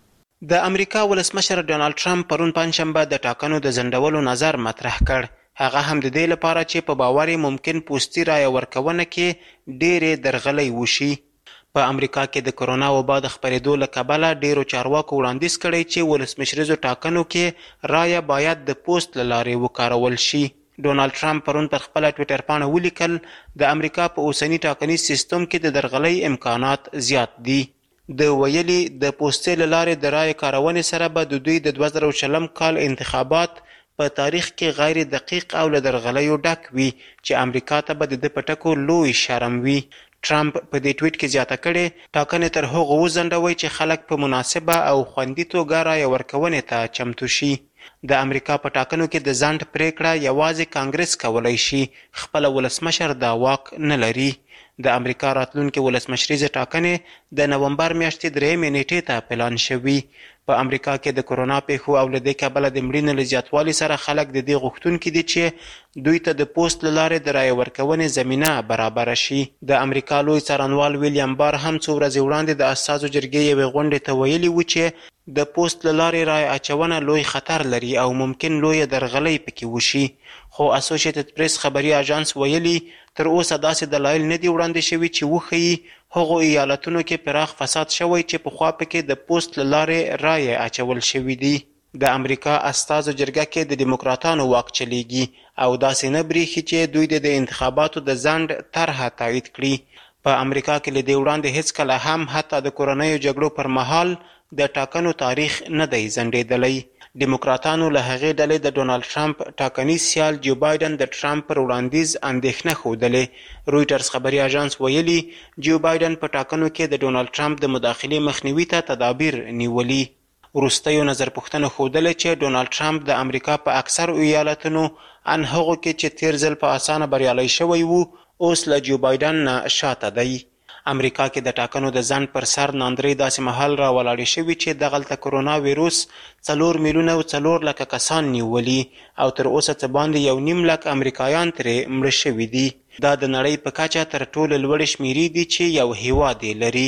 د امریکا ولسمشر ډونالډ ټرمپ پرون پنځشنبه د ټاکنو د ځنډولو نظر مطرح کړ. هغه هم د دې لپاره چې په باور ممکن پوستي رایه ورکونه کې ډېرې درغلۍ وشي. په امریکا کې د کرونا وبا د خپرېدو له کبله ډېرو چارواکو وړاندیز کړی چې ولسمشریزو ټاکنو کې رایه باید د پوسټ له لارې وکارول شي. ډونالډ ټرمپ پرون پر خپله ټویټر پاڼه ولیکل د امریکا په اوسني ټاکنیز سیستم کې د درغلۍ امکانات زیات دي. د ویلي د پوستې له لارې د رایې کارونې سره به د دوی د 2020 کال انتخابات په تاریخ کې غیر دقیق او له درغلیو ډک وي چې امریکا ته به د پټکو لوی شرم وي. ټرمپ په دې ټویټ کې زیاته کړې ټاکنې تر هغو وځنډوي چې خلک په مناسبه او خوندي توګه رایه ورکونې ته چمتو شي. د امریکا په ټاکنو کې د ځنډ پریکړه یوازې کانګرس کولی شي، خپل ولسمشر دا واک نه لري. د امریکا راتلونکي ولسمشریزه ټاکنې د نومبر میاشتې 3 نیټې ته پلان شوي. په امریکا کې د کرونا پیښو او له دې کبله د مړینو له زیاتوالي سره خلک د دې غوښتونکي دي چې دوی ته د پوسټ له لارې د رایې ورکونې زمینه برابره شي. د امریکا لوی څارنوال ویلیام بار هم څو ورځې وړاندې د استازو جرګې یوې غونډې ته ویلي و چې د پوسټ له لارې رایې اچونه لوی خطر لري او ممکن لویه درغلۍ پکې وشي. خو اسوسییټډ پریس خبري اژانس ویلي تر اوسه داسې دلایل نه دي وړاندې شوي چې وښیي هغو ایالتونو کې پراخ فساد شوی چې پخوا پکې د پوسټ له لارې رایې اچول شوي دي. د امریکا استازو جرګه کې د دیموکراتانو واک چلیږي او داسې نه بریښي چې دوی د انتخاباتو د ځنډ طرحه تایید کړي. په امریکا کې له دې وړاندې هیڅکله هم حتی د کورنیو جګړو پر مهال د ټاکنو تاریخ نه دی ځنډېدلی. دیموکراتانو له هغې ډلې د ډونالډ ټرمپ ټاکنیز سیال جو بایدن د ټرمپ پر وړاندیز اندېښنه ښودلې. رویټرز خبري اژانس ویلي جو بایدن په ټاکنو کې د ډونالډ ټرمپ د مداخلې مخنیوي ته تدابیر نیولي. وروستیو نظرپوښتنو ښودلې چې ډونالډ ټرمپ د امریکا په اکثرو ایالتونو ان هغو کې چې تیر ځل په اسانه بریالی شوی وو اوس له جو بایدن نه شاته دی. امریکا کې د ټاکنو د ځنډ پر سر ناندرۍ داسې مهال راولاړې شوي چې دغلته کرونا ویروس 4 میلیونه او 4 لکه کسان نیولي او تر اوسه څه باندې 1.5 لک امریکایان ترې مړه شوي دي. دا د نړۍ په کچه تر ټولو لوړې شمیرې دي چې یو هیواد یې لري.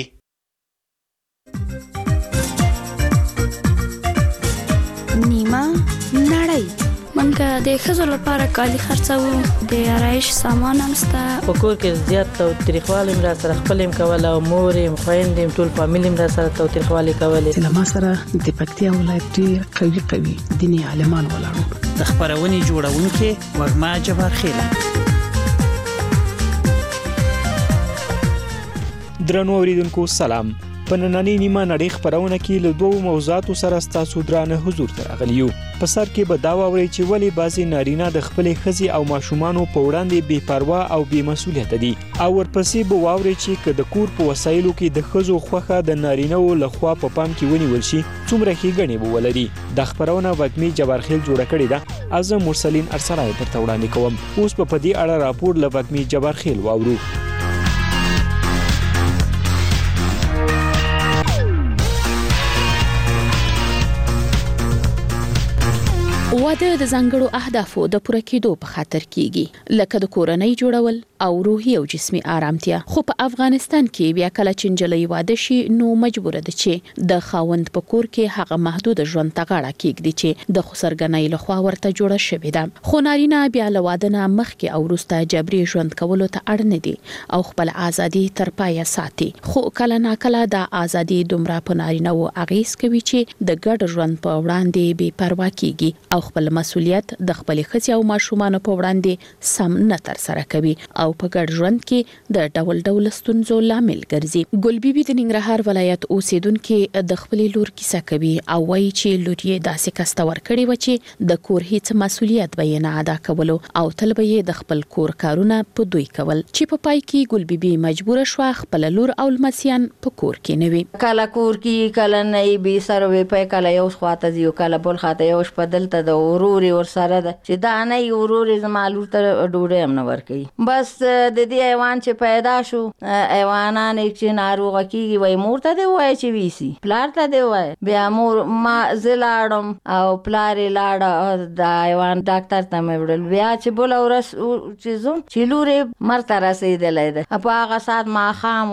نیمه نړۍ منګه د ښځو لپاره کالي خرڅوو، د آرایش سامان هم شته. په کور کې زیات تاوتریخوالی هم راسره خپل هم کوله او مور یې خویندې هم ټول فامیل هم راسره تاوتریخوالی کولې. له ما سره د پکتیا ولایت ډېر قوي دیني عالمان ولاړ وو. د خپرونې جوړونکې وږمه جبار خیله. درنو اوریدونکو سلام. په په نننۍ نیمه نړۍ خبرونه کې له دوو موضوعاتو سره ستاسو درانه حضور ته راغلي یو. په سر کې به دا واورئ چې ولې بعضې نارینه د خپلې ښځې او ماشومانو په وړاندې بې پروا او بې مسؤلیته دي، او ورپسې به واورئ چې که د کور په وسایلو کې د ښځو خوښه د نارینه‌و لخوا په پام کې ونیول شي څومره ښېګڼې به ولري. دا خبرونه وږمې جبارخیل جوړه کړې ده، زه مرسلین ارسلای درته وړاندې کوم. اوس په دې اړه راپور له وږمې جبارخیل واورو. واده د ځانګړو اهدافو د پوره کېدو په خاطر کیږي، لکه د کورنۍ جوړول او روحي او جسمي آرامتیا. خو په افغانستان کې بیا کله چې نجلۍ واده شي نو مجبوره ده چې د خاوند په کور کې هغه محدود ژوند ته غاړه کېږدي چې د خسرګنۍ لخوا ورته جوړه شوې ده. خو نارینه بیا له واده نه مخکې او وروسته جبري ژوند کولو ته اړ نه دي او خپل ازادي تر پایه ساتي. خو کله ناکله دا ازادي دومره په نارینه و اغیز کوي چې د ګډ ژوند په وړاندې بې پروا کیږي او خپل مسؤلیت د خپل ښځې او ماشومانو په وړاندې سم نه تر سره کوي او په ګډ ژوند کې د ډول ډول ستونزو لامل ګرځي. ګل بیبي د ننګرهار ولایت اوسیدونکو د خپل لور کیسه کوي او وایي چې لور یې داسې کسته ورکړې و چې د کور هیڅ مسؤلیت به نه ادا کولو او تل به یې د خپل کور کارونه په دوی کول، چې په پای کې ګل بیبي مجبور شوه خپل لور او لمسیان په کور کې نه وي. کله کور کې کله نه بي سره وي په کله یو خواته دی کله بل خواته یو شپه دلته د وروري ور سره ده چې دا نه وروري زمالو ته ډوډۍ هم نه ورکي. بس د دې ایوان چې پیدا شو ایوانان چې ناروغه کیږي وای مور ته دی وای چې ویسي پلار ته دی وای بیا مور ما زلاړم او پلار لاړه دا ایوان ډاکټر ته مې وړل بیا چې بل اورس چې زوم چې لوري مرته رسیدلې ده په هغه سات ما خام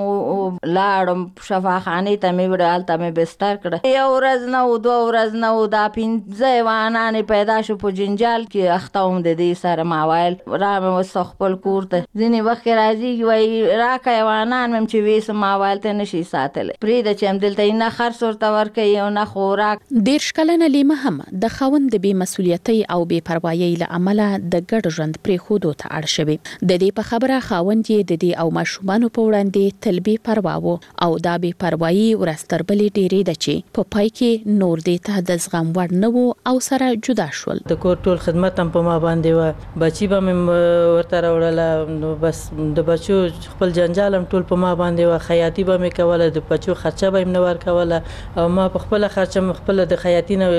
لاړم شفاخانه ته مې وړل ته مې بستر کړ. یو ورځ نه و دوه ورځ نه و دا 15 ایوانان پیدا شو په جنجال کې اختوم د دې سره ما وایل را مې وسخپل کور ته ځینې وخت راځي وای راکه ایوانان مم چې وېس ما وایل ته نشي ساتل پرې د چم دلته نه خرڅ ورته ورکي او نه خوراک. دیرش کلنه لیمه هم د خاوند د بې مسؤلیتۍ او بې پروایۍ له امله د ګډ ژوند پرې خودو ته اړ شوی. د دې په خبره خاوند یې د دې او ماشومانو په وړاندې تل بې پروا و او دا بې پروایي ورستربلې ډېرې ده چې په پای کې نور دې ته د زغم وړ نه و او سره جدا شول. د کور ټول خدمت هم په ما باندې و، بچي به مې ورته راوړله نو بس د بچو خپل جنجال هم ټول په ما باندې و، خیاطي به مې کوله د بچو خرچه به مې نه ورکوله او ما په خپل خرچه خپل د خیاطي نه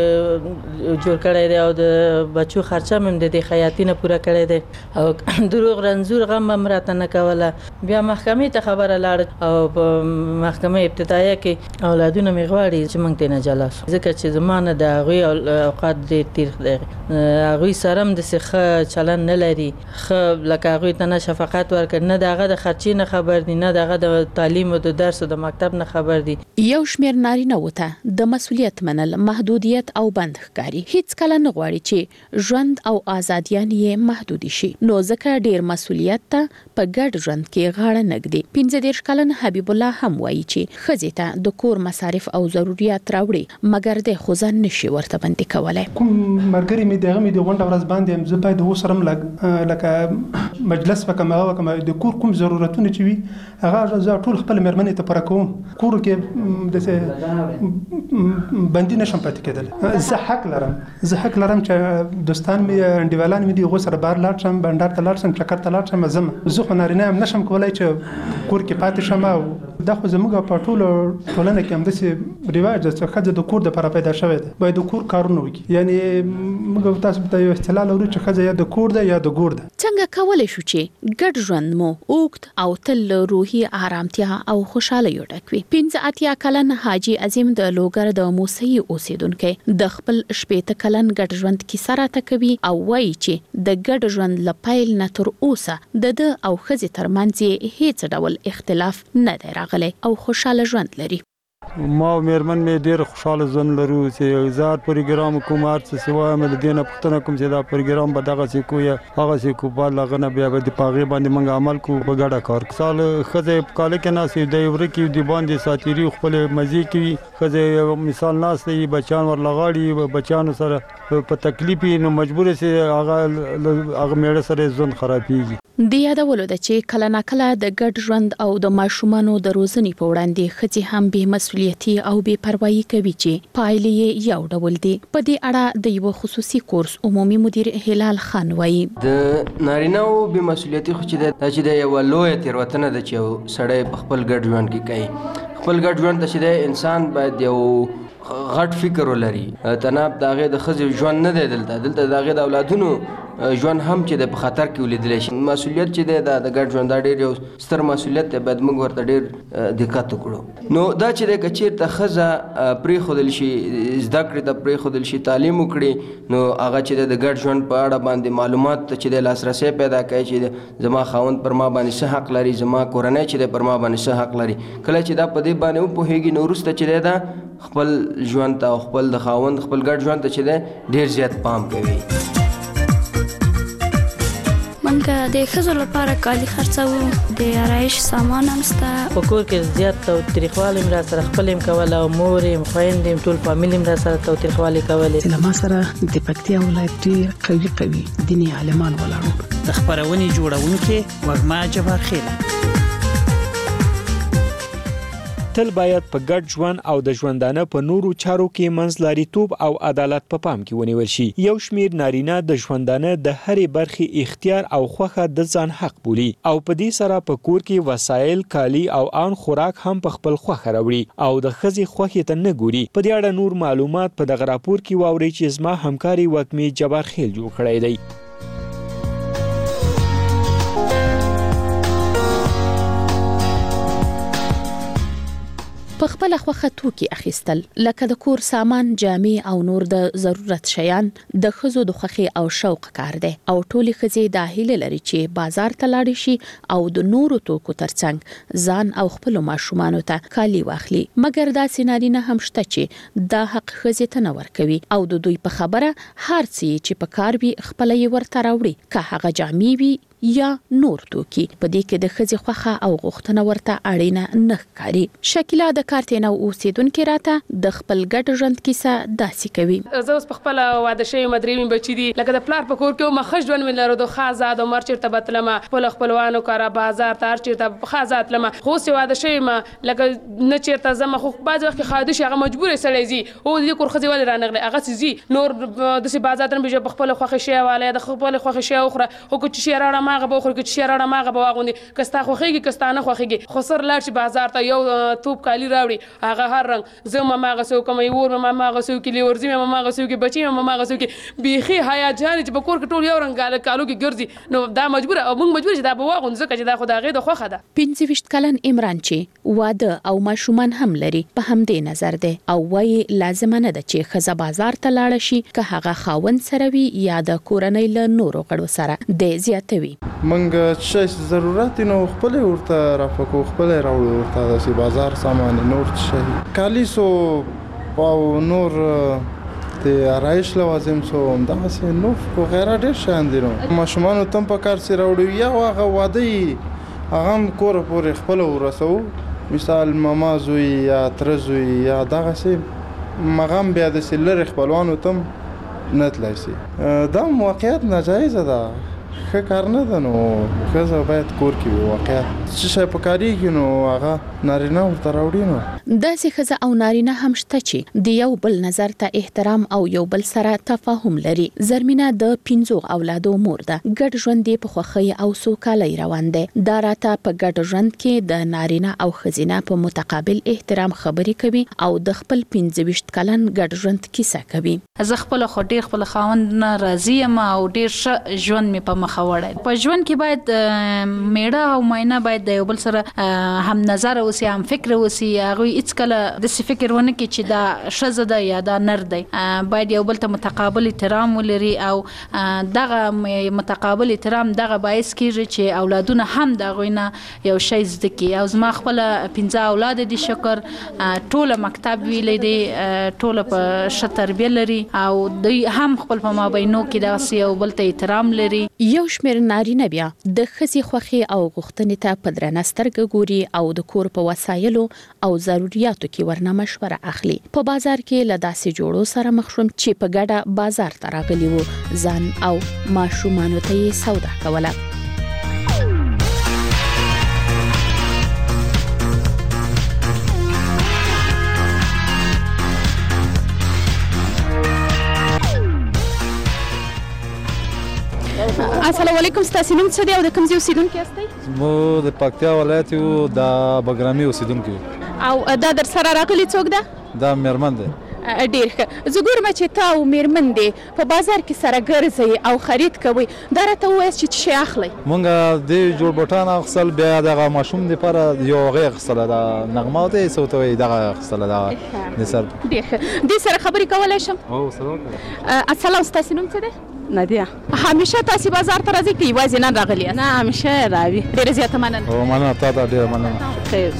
جوړ کړی دی او د بچو خرچه مې د دې خیاطي نه پوره کړی دی او دروغ رنځور غم هم راته نه کوله. بیا محکمې ته خبره لاړه او په محکمه ابتدایه کې اولادونه مې غواړي چې موږ ته نه جلا شو ځکه چې زما نه د هغوی اوقات ډېر تیر دی، هغوی سره هم داسې ښه چلن نه لري، ښه لکه هغوی ته نه شفقت ورکړي، نه د هغه د خرچې نه خبر دي، نه د هغه د تعلیم او د درس او د مکتب نه خبر دي. یو شمېر نارینه وته د مسؤلیت منل محدودیت او بند ښکاري، هیڅ کله نه غواړي چې ژوند او ازادیان یې محدود شي، نو ځکه ډېر مسؤلیت ته په ګډ ژوند کې غاړه نږدي. 15 کلن حبیب الله هم وایي چې ښځې ته د کور مصارف او ضرورت راوړي مګر د خزان نشي ورته باندې کولای. کوم مرګري مې دغه مې د غونډه ورځ باندې زه باید وسرم لکه مجلس وکم د کور کوم ضرورتونه چې وي هغه زه ټول خپل مېرمنې ته پوره کوم. کور کې د بندي نشم پاتې کېدل. زه حق لرم چې دوستان مې انډیوالان مې دی غو سره بار لاړ شم بندر ته لاړ شم چکر ته لاړ شم زه خو نارینه هم نشم کولای چې کور کې پاتې شم. او دا خو زموږ په ټولنه کې هم داسې رواج ده چې ښځه د کور دپاره پیدا شوې ده باید د کور کارونه وکړي. یعنی موږ تاسو ته یو اصطلاح لرو چې ښځه یا د کور ده یا د ګور ده. څنګه کولی شو چې ګډ ژوند مو اوږد او تل روحي آرامتیا او خوشحالۍ ډک وي؟ 85 کلن حاجي عظیم د لوګر د موسی اوسیدونکو د خپل 15 کلن ګډ ژوند کیسه راته کوي او وایي چې د ګډ ژوند لپایل نه تر اوسه د او ښځې ترمنځ هیڅ ډول اختلاف نه دی راغلی او خوشاله ژوند لري. ما او مېرمن مې ډېر خوشحاله ژوند لرو چې زیات پروګرام کوم هر څه سوا مې د دې نه پوښتنه کوم چې دا پروګرام به دغسې کو یا هغسې کو بعد له هغه نه بیا به د په هغې باندې موږ عمل کوو په ګډه کار. سال ښځه په کاله کې ناستې دی وره کې د باندې ساتیري خپلې مزې کوي. ښځه مثال ناسته وي بچیان ورله غاړي بچیانو سره په تکلیف نو مجبور سي هغه میړه سره ژوند خرابېږي. د یادولو د چې کله ناکله د ګډ ژوند او د ماشومانو د روزنې په وړاندې ښځې هم به مسؤلیتي او بې پروايي کوي چې پایلې یې یو ډول دي. په دې اړه د یو خصوصي کورس عمومي مدیر هلال خان وایي د نارینه‌و بې مسؤلیتي خو چې د یو لوی تیروتنه ده چې سړی په خپل ګډ ژوند کې کوي. خپل ګډ ژوند ته چې انسان باید یو غټ فکر ولري. تناب داغه د خځې ژوند نه دی دلته داغه د اولادونو ژوند هم چې د خطر کې ولیدل شي. مسؤلیت چې د ګډ ژوند ډېر یو ستر مسؤلیت دی، باید موږ ورته ډېر دقت وکړو. نو دا چې د کچیر ته خځه پرې خودل شي، زده کړې ته پرې خودل شي، تعلیم وکړي، نو هغه چې د ګډ ژوند په اړه باندې معلومات چې د لاسرسي پیدا کوي چې زما خاوند پر ما باندې څه حق لري، زما کورنۍ چې پر ما باندې څه حق لري. کله چې دا په دې باندې وپوهیږي نو وروسته چې دا خپل ژوند ته او خپل د خاوند خپل ګډ ژوند ته چې ډېر زیات پام کوي. منګه د ښځو لپاره کالي خرڅوو، د آرایش سامان هم شته. په کور کې زیات تاوتریخوالی را سره خپل هم کوله او مور هم خویندې هم ټول فامیل هم را سره تاوتریخوالی کولې. له ما سره د پکتیا ولایت ډېر قوي دیني عالمان ولاړو. د خبرونې جوړونکي وږمه جبار خیله. تل باید په ګډ ژوند او د ژوندانه په نورو چارو کې منځلاریتوب او عدالت په پام کې ونیول شي. یو شمیر نارینه د ژوندانه د هرې برخې اختیار او خوخه د ځان حق بولي او په دې سره په کور کې وسایل، کالی او ان خوراک هم په خپل خوخه راوړي او د ښځې خوښې ته نه ګوري. په دې اړه نور معلومات په دغه راپور کې واورئ چې زما همکاري وږمې جبار خیل جوړ کړی دی. په خپل خوخه توکي اخیستل لکه د کور سامان، جامې او نور د ضرورت شیان د ښځو د خوښي او شوق کار دی او ټولې ښځې د هیله لري چې بازار ته لاړ شي او د نورو توکو ترڅنګ ځان او خپل ماشومانو ته کالي واخلي. مګر دا سینارینه هم شته چې دا حق ښځې ته نه ورکوي او د دوی په خبره هر څه چې په کار وي خپل یې ورته راوړي، که هغه جامې وي یا نور توکي. په دې کې د ښځې خوخه او غوښتنه ورته اړینه نه ښکاري. شکیلا د کارتینو اوسیدونکو راته د خپل ګډ ژوند کیسه داسې کوي. زه اوس په خپل واده شوی مدرې بچی دي، لکه د پلار په کور کې مخ ژوند مې لرو، د خازاد او مرچر ته بتلمه خپلوانو کارا بازار تار چیرته خازات لمه خو سي واده شوی ما لکه نه چیرته زما خو بعض وخت خاده شي هغه مجبور سړی زی او د کور خځې ول رانغله هغه سي نور د سي بازار تر به خپل خوخه شي والے د خپل خوخه شي اخره او کو چې راړه ماغه به خور کې چې راړه ماغه به واغوندي کستا خوخيږي کستانه خوخيږي خسر لاړ شي بازار ته یو توپ کالی راوړي هغه هر رنگ زما ماغه سو کوم یور ماغه سو کې لورځي ماغه سو کې بچي ماغه سو کې بيخي حیا جان چې په کور کې ټول یو رنگ کالو کې ګرځي نو دا مجبور او موږ مجبور چې دا به واغوند ځکه چې دا خدای د خوخه ده. 25 کلن عمران چې واده او ماشومان هم لري په همدې نظر ده او وايي لازم نه ده چې خزه بازار ته لاړ شي که هغه خاوند سره وي یا د کورنۍ له نورو غړو سره د زیاتوي. منګه چې ضرورت نو خپل ورته رافقو خپل راوړو ورته د بازار سامان نور شي کالی سو او نور د آرایش لوازم سو دا سه نو خو غیره ډیر شان دي نو ماشومان تم په کار سره راوړو یا هغه واده هغه کور پورې خپل ورسو مثال ماما زوی یا تر زوی یا دغه سه مغام بیا د سلر خپلوانو تم نتلای سي دا موقعیت ناجایز ده ښه کار نه ده نو ښځه باید کور کې وي واقعیت چې شی په کارېږي نو هغه نارینه ورته راوړي نو داسې ښځه او نارینه هم شته چې د یو بل نظر ته احترام او یو بل سره تفاهم لري. زرمینه د 15 اولادو مور ده. ګډ ژوند یې په خوښۍ او سوکالۍ روان دی. دا راته په ګډ ژوند کې د نارینه او ښځینه په متقابل احترام خبرې کوي او د خپل 15 کلن ګډ ژوند کیسه کوي. زه خپل خټیر خپل خاوند نه راضی یم او ډیر ښه ژوند می په مخ وړي. په ژوند کې باید میړه او ماینه باید د یو بل سره هم نظر اوسي هم فکر اوسي هغه هیڅ کله د فکر ونه کې چې دا شزه ده یا دا نر دی. باید یو بل ته متقابل احترام ولري او دغه متقابل احترام دغه باعث کیږي چې اولادونه هم دغه نه یو شی زده کی. او زما خپل 15 اولاد دي شکر ټول مکتب ویلې دي ټول په ښه تربیه لري او دوی هم خپل په مابینو کې داسې یو بل ته احترام لري. یو شمیر نارینه بیا د ښځې خوښي او غوښتنې ته په درنه سترګه ګوري او د کور په وسایلو او ضرورتو کې ورنه مشوره اخلي. په بازار کې له داسې جوړو سره مخ شوم چې په ګډه بازار ته راغلي وو ځان او ماشومانو ته یې سودا کوله. السلام علیکم، ستاسو نوم څه دی او د کوم ځای اوسیدونکي یاستئ؟ مو د پکتیا ولایت یو د بګرامي اوسیدونکي. او دا در سره راغلی څوک ده؟ دا میرمن ده. ډیر ښه. زه ګورم چې تا او میرمن دی په بازار کې سره ګرځئ او خرید کوئ. دا راته ووایاست چې څه شی اخلئ؟ مونږ د جوړ بوټان اخیستل، بیا دغه ماشوم دپاره یو هغې اخیستله، د نغمه ته یې څه ورته وایي، دغه اخیستله د سر. ډېر ښه. دې سره خبرې کولی شم؟ هو سلام کوم. السلام، ستاسې نوم څه دی؟ نادیه. همیشه تاسې بازار ته راځئ که یوازې نن راغلي یاست؟ نه، همیشه راوي. ډېره زیاته مننه. هو مننه، تا ته ډېره مننه. خیر.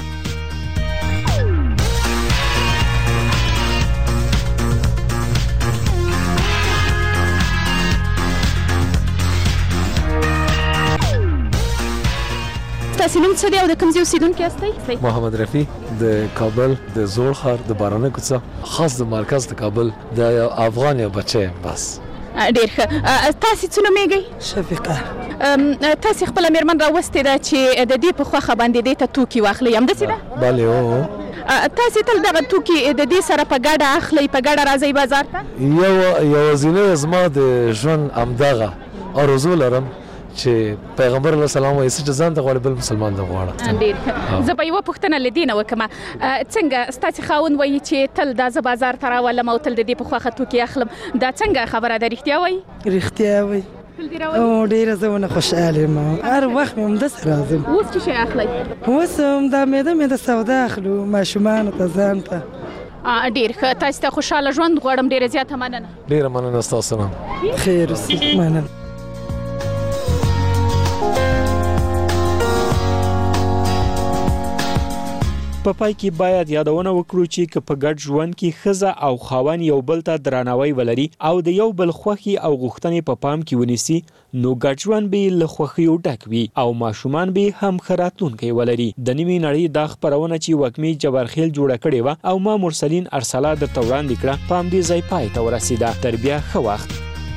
تاسې نوم څه دی او د کوم ځای اوسیدونکي یاستئ؟ محمد رفیع د کابل د زوړ ښار د بارانه کوڅه، خاص د مرکز د کابل د یو افغان یو بچی یم. بس ډېر ښه. تاسې څه نومېږئ؟ شفیقه. تاسې خپله میرمن راوستې ده چې د دې په خوښه باندې دې ته توکي واخلئ، همداسې ده؟ بلې هو. تاسې تل دغه توکي د دې سره په ګډه اخلئ، په ګډه راځئ بازار ته؟ یوازینی زما د ژوند همدغه آرزو لرم چې پیغمبر علیه السلام وایي چې ځان ته غواړي بل مسلمان ته غواړه. ډېر ښه. زه به یوه پوښتنه له دې نه وکړم، څنګه ستاسې خاوند وایي چې تل دا زه بازار ته راولم او تل د دې په خوښه توکي اخلم، دا څنګه خبره ده؟ رښتیا وایي؟ رښتیا وایي. او ډېره زه ونه خوشحاله یم، هر وخت مې همداسې راځم. اوس څه شی اخلئ؟ اوس دا میده سودا اخلو ماشومانو ته، ځان ته. ډېر ښه. تاسې ته خوشحاله ژوند غواړم. ډېره زیاته مننه. ډېره مننه ستاسو نه. خیر اوسې. مننه. په پای کې باید یادونه وکړو چې که په ګډ ژوند کې ښځه او خاوند یو بل ته درناوی ولري او د یو بل خوښي او غوښتنې په پام کې ونیسي، نو ګډ ژوند به له خوښیو ډک وي او ماشومان به هم ښه راتلونکی ولري. د نیمې نړۍ دا خپرونه چې وږمې جبارخیل جوړه کړې وه او ما مرسلین ارسلا درته وړاندې کړه، په همدې ځای پای ته ورسېده. تر بیا ښه وخت.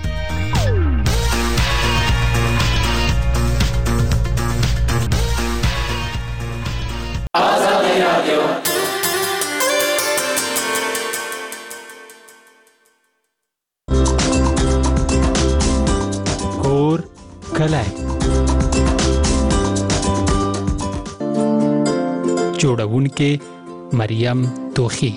کور کلی جوړونکې مریم توخی.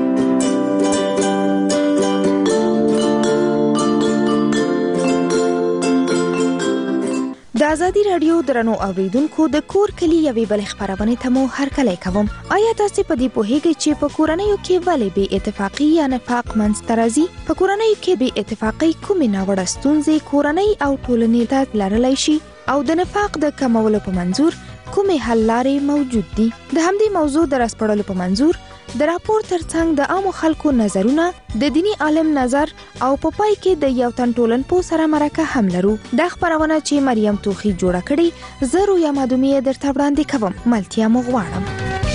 د ازادي رادیو درنو اوریدونکو د کور کلی یوې بل خبرونه ته مو هرکلی کوم. آیا تاسو په دې پوهیږئ چې په کورنیو کې ولې بې اتفاقی یا نفاق منځته راځي؟ په کورنیو کې بې اتفاقی کومې ناوړه ستونزې کورنۍ او ټولنې ته لرلی شي او د نفاق د کمولو په منظور کومې حل لارې موجود دي؟ د همدې موضوع د راسپړلو په منظور د راپور ترڅنګ د عامو خلکو نظرونه، د دینی عالم نظر او په پای کې د یو تن ټولنپوه سره مرکه هم لرو. دا خبرونه چې مریم توخی جوړه کړې، زه رویا مادومي درته وړاندې کوم. ملتیا مو غواړم.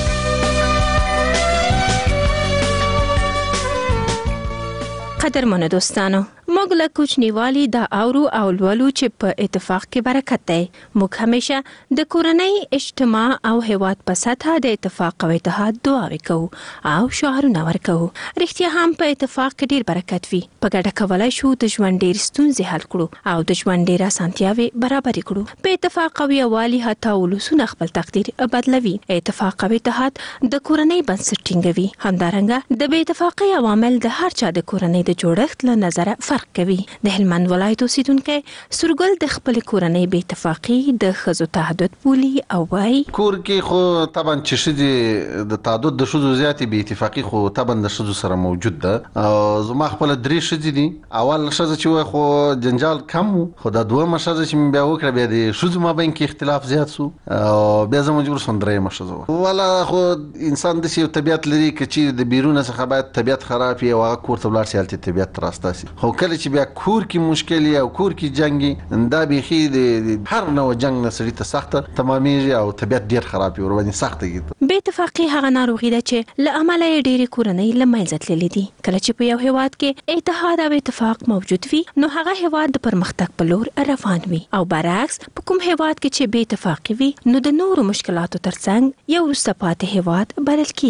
قدرمنو دوستانو، موږ له کوچنیوالي دا اورو او لولو چې په اتفاق کې برکت دی. موږ همیشه د کورنۍ، اجتماع او هیواد په سطحه د اتفاق او اتحاد دعاوې کوو او شعارونه ورکوو. رښتیا هم په اتفاق کې ډیر برکت وي. په ګډه کولای شو د ژوند ډیر ستونزې حل کړو او د ژوند ډیر اسانتیاوې برابر کړو. په اتفاق او یووالي حتی ولسونه خپل تقدیر بدلوي. اتفاق او اتحاد د کورنۍ بنسټ ټینګوي. همدارنګه د بې اتفاقۍ عوامل د هر چا د کورنۍ د جوړښت له نظره فرق کوي. د هلمند ولایت اوسیدونکي سورګل د خپل کورنۍ بې اتفاقۍ د ښځو تعدد بولي او وايي کور کې خو طبعا چې ښځې د تعدد د ښځو زیاتې بې اتفاقي خو طبعا د ښځو سره موجود ده. زما خپل 3 ښځې دي. اول ښځه چې وای خو جنجال کم وو، خو د دویمه ښځه چې بیا وکړه بیا د ښځو مابین کې اختلاف زیات شو او بیا زه مجبور شوم درېیمه ښځه ولا خو انسان د یو طبيعت لري چې د بیرونه څخه باید طبيعت خراب وي او کور ته ولاړ شي هلته طبيعت راستاسي. خو کله چې بیا کور کې مشکل او کور کې جنگي دا بيخي د هر نوع جنگ نه سړی ته سخته تمامېږي او طبيعت ډیر خراب وي ورونه سخته کیږي. بې اتفاقي هغه ناروغي ده چې له امله یې ډېرې کورنۍ له منځه تللې دي. کله چې په یو هیواد کې اتحاد او اتفاق موجود وي، نو هغه هیواد د پرمختګ په لور روان وي، او برعکس په کوم هیواد کې چې بې اتفاقي وي، نو د نورو مشکلاتو ترڅنګ یو وروسته پاتې هیواد بلل کیږي.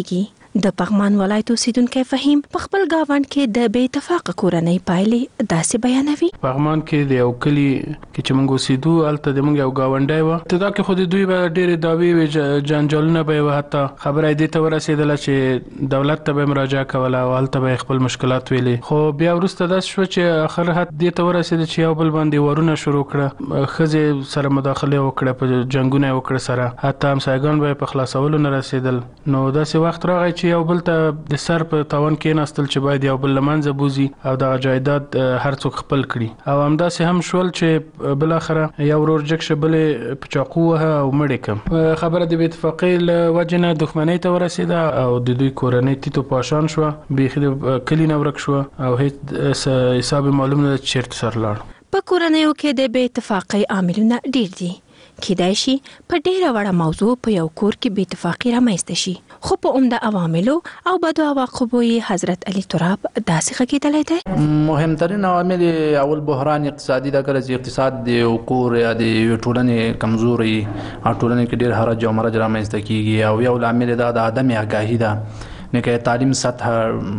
د پغمان ولایت اوسیدونکو فهیم په خپل گاوند کې د بې اتفاق کورنۍ پایلې داسې بیانوي. پغمان کې د یو کلی کې چې موږ اوسېدو هلته د موږ یو ګاونډی و، ابتدا کې خو د دوی به ډېرې دعوې وې، جنجالونه به یې وه، حتی خبره یې دې ته ورسېدله چې دولت ته به یې مراجعه کوله او هلته به یې خپل مشکلات ویلې. خو بیا وروسته داسې شوه چې آخر حد دې ته ورسېده چې یو بل باندې وارونه شروع کړه، ښځې سره مداخله وکړه، په جنګونه یې وکړه سره، حتی همسایګان به یې په خلاصولو نه رسېدل. نو داسې وخت راغی چې یو بل ته د سر په تاوان کېناستل چې باید یو بل له منځه بوځي او دغه جایداد هر څوک خپل کړي. او همداسې هم شول چې بالاخره یو ورور جګ شه بل یې په چاقو وهه او مړ یې کړم. خبره د بې اتفاقۍ له وجې نه دښمنۍ ته ورسېده او د دوی کورنۍ تیت و پاشان شوه، بیخي د کلي نه ورک شوه او هیڅ حساب معلوم نه ده چې چېرته سر لاړ. په کورنیو کې د بې اتفاقۍ عاملونه ډېر دي. کیدای شي په ډېره وړه موضوع په یو کور کې بې اتفاقي رامنځته شي، خو په عمده عواملو او بدو عواقبو یې حضرت علي تراب داسې غږېدلی دی. مهمترین عوامل اول بحران اقتصادي ده، کله چې اقتصاد د یو کور یا د یوې ټولنې کمزوري او ټولنې کې ډېر حرج او مرج رامنځته کیږي، او یو لامل دا د عدم آګاهي ده، نه کې تعلیم سطح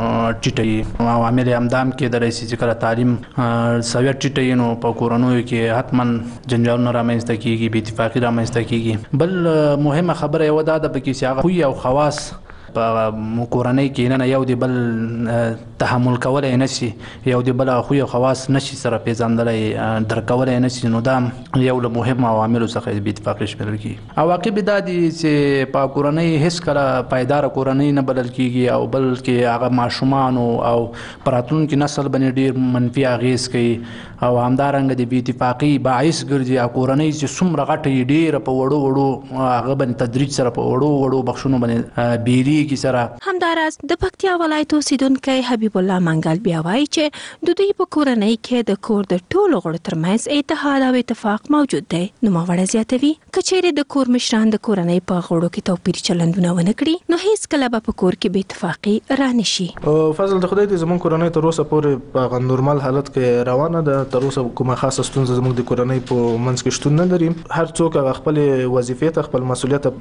ټیټه او عامل همدام کې د رئیس چې کله تعلیم سویه ټیټه نو په کورونو کې حتما جنجالونه رامنځته کیږي، بې اتفاقي رامنځته کیږي. بل مهمه خبره یو دا ده پکې چې هغه خوی او خواص په کورنۍ کې نه یو دی بل تحمل کولای نشي، یو دی بل خو یو خواص نشي سره پیژندلای درکولای نشي، نو دا یو له مهمه عواملو څخه بې اتفاقي شمیرل کیږي. عواقب دا دي چې په کورنۍ هیڅ کله پایدار کورنۍ نه بلل کیږي او بلکې هغه ماشومان او پراتونکو نسل باندې ډیر منفي اغیز کوي او همدارنګه د بې اتفاقي باعث ګرځي او کورنۍ چې څومره غټه ډیر په وړو وړو هغه باندې تدریج سره په وړو وړو بخښونو باندې بیری کی سره. همداراز د پکتیا ولایت اوسیدونکو حبیب الله منګل بیا وایي چې د دوی په کورنۍ کې د کور د ټولو غړو ترمنځ اتحاد او اتفاق موجود دی. نوموړی زیاتوي که چیرې د کور مشران د کورنۍ په غړو کې توپیر چلندونه ونه کړي نو هیڅ کله به په کور کې بې اتفاقي رانشي. فضل د خدای دې زموږ کورنۍ تر اوسه پورې په نورمال حالت کې روانه ده، تر اوسه کومه خاصه ستونزه زموږ د کورنۍ په منځ کې شتون نه لري. هر څوک خپل وظیفې ته خپل مسؤلیت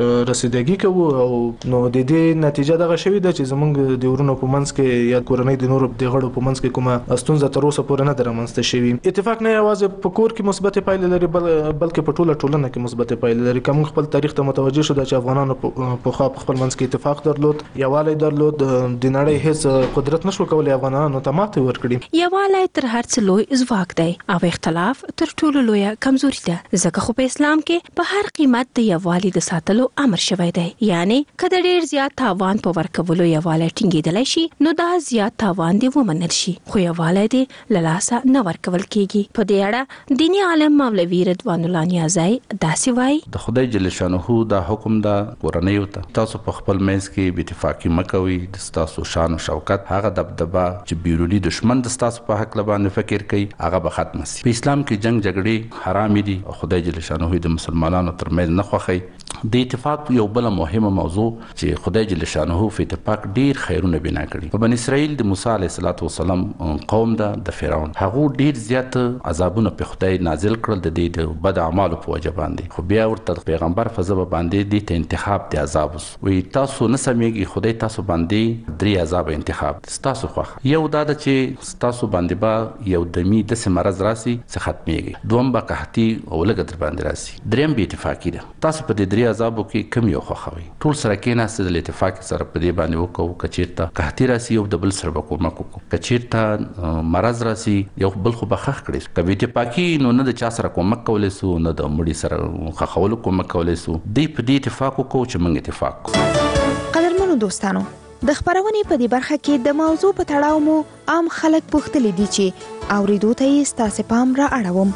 رسیدګي کوي او نو د دې نتیجه دغه شوې ده چې زموږ د ورونو په منځ کې یا کورنۍ د نورو د غړو په منځ کې کومه ستونزه تر اوسه پورې نه ده رامنځته شوې. اتفاق نه یوازې په کور کې مثبت پایلې لري بلکې په ټوله ټولنه کې مثبت پایلې لري. کوم خپل تاریخ ته متوجه شو چې افغانانو په خپل منځ کې اتفاق درلود، یووالی درلود، د نړۍ هیڅ قدرت نشو کولای افغانانو ته ماته ورکړي. یووالی تر هر څه لوی ځواک دی او اختلاف تر ټولو لویه کمزوري ده، ځکه خو په اسلام کې په هر قیمت د یووالي د ساتلو امر شوی دی. یعنی کله ډیر زیات تاوان په ورکولو یووالی ټینګېدلی شي نو دا زیات تاوان دی ومنل شي، خو یووالی دی له لاسه نه ورکول کیږي. په دې اړه دیني عالم مولوي رضوان الله نیازی داسې وایي: د خدای جل شانه دا حکم دا کورنۍ ته تاسو په خپل منځ کې بې اتفاقي مکوئ، د تاسو شان او شوکت هغه دبدبه چې بیرونی دشمن د تاسو په حق باندې فکر کوي هغه به ختم شي. په اسلام کې جنگ جګړې حرام دي او خدای جل شانه د مسلمانانو ترمنځ نه خوښي. د اتفاق یو بل مهمه موضوع چې خدای جل شانه په اتفاق ډیر خیرونه بنا کړي. په بنی اسرائیل د موسی علیه السلام قوم د فرعون هغه ډیر زیات عذابونه په خدای نازل کړل د دې د بد اعمالو په وجه باندې، خو بیا ورته پیغمبر فزبه باندې د انتخاب د عذاب وي تاسو نه سمېږي، خدای تاسو باندې درې عذاب انتخاب تاسو خوښ. یو دا چې تاسو باندې با یو دمی د مرز راسي څه ختميږي، دوم با قحطي او لګ در باندې راسي، دریم به اتفاقی ده. تاسو په دې درې عذابو کې کم یو خوښوي، ټول سره کې نه ستل اتفاق سره په دې باندې وکړو. کچیرته قحطي راسي یو د بل سره کومک وکړو، کچیرته مرز راسي یو بل خو بخښ کړي. کبي اتفاقی نو نه د چا سره کومک کولای سو نه د مړي سره خخولو کومک کولای سو، دې په دې اتفاق وکړو چې موږ اتفاق کوو. قدرمنو دوستانو، د خبرونې په دې برخه کې د موضوع په تړاو مو عام خلک پوښتلي دي چې اوریدو ته یې ستاسو پام را اړوم.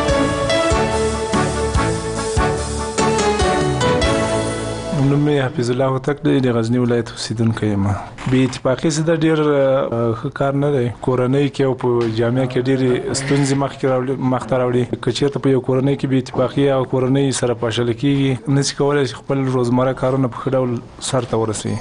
نوم مې حفیظ الله هوتک دی، د غزنی ولایت اوسیدونکی یم. بې اتفاقي څه د ډېر ښه کار نه دی. کورنۍ کې او په جامعه کې ډېرې ستونزې مخته راوړي. که چېرته په یو کورنۍ کې بې اتفاقي او کورنۍ سره پاشله کېږي، نشي کولی چې خپل روزمره کارونه په ښه ډول سر ته ورسوي.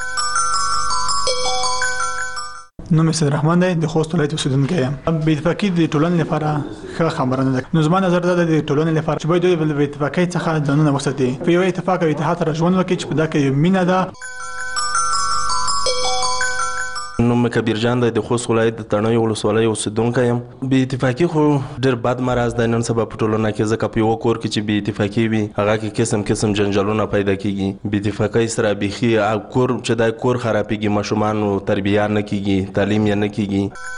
نوم سید رحمان دی، د خوست ولایت اوسیدونکی یم. بې اتفاقي د ټولنې لپاره ښه خبره نه ده. نو زما نظر دا د ټولنې لپاره چې باید دوی د بې اتفاقۍ څخه ځانونه وساتي، په یو اتفاق او اتحاد سره ژوند وکړي چې په دا کې مینه ده. نوم کبیر جان دی د خوست ولایت د تڼیو ولسوالۍ اوسیدونکی یم. بې اتفاقي خو ډېر بد مرض دی نن سبا په ټولنه کې، ځکه په یوه کور کې چې بې اتفاقي وي هغه کې قسم قسم جنجالونه پیدا کېږي. بې اتفاقۍ سره بیخي کور چې دی کور خرابېږي، ماشومانو تربیه نه کېږي، تعلیم یې نه کېږي.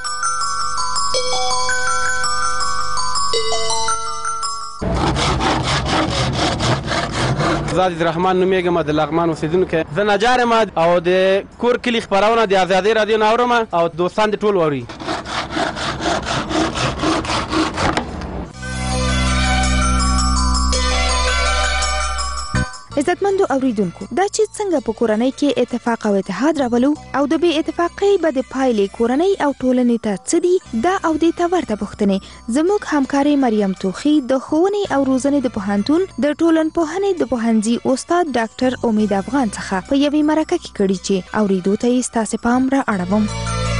زه عزیزرحمن نومېږم، د لغمان اوسېدونکی. زه نجار یم او د کور کلي خپرونه د ازادۍ راډیو نه اورم او دوستان دې ټول اوري. عزتمندو اوریدونکو، دا چې څنګه په کورنۍ کې اتفاق او اتحاد راولو او د بې اتفاقۍ بد پایلې کورنۍ او ټولنې ته څه دي، دا او دې ته ورته پوښتنې زموږ همکارې مریم توخي د ښوونې او روزنې د پوهنتون د ټولنپوهنې د پوهنځي استاد ډاکټر امید افغان څخه په یوې مرکه کې کړي چې اوریدو ته یې ستاسې پام را اړوم.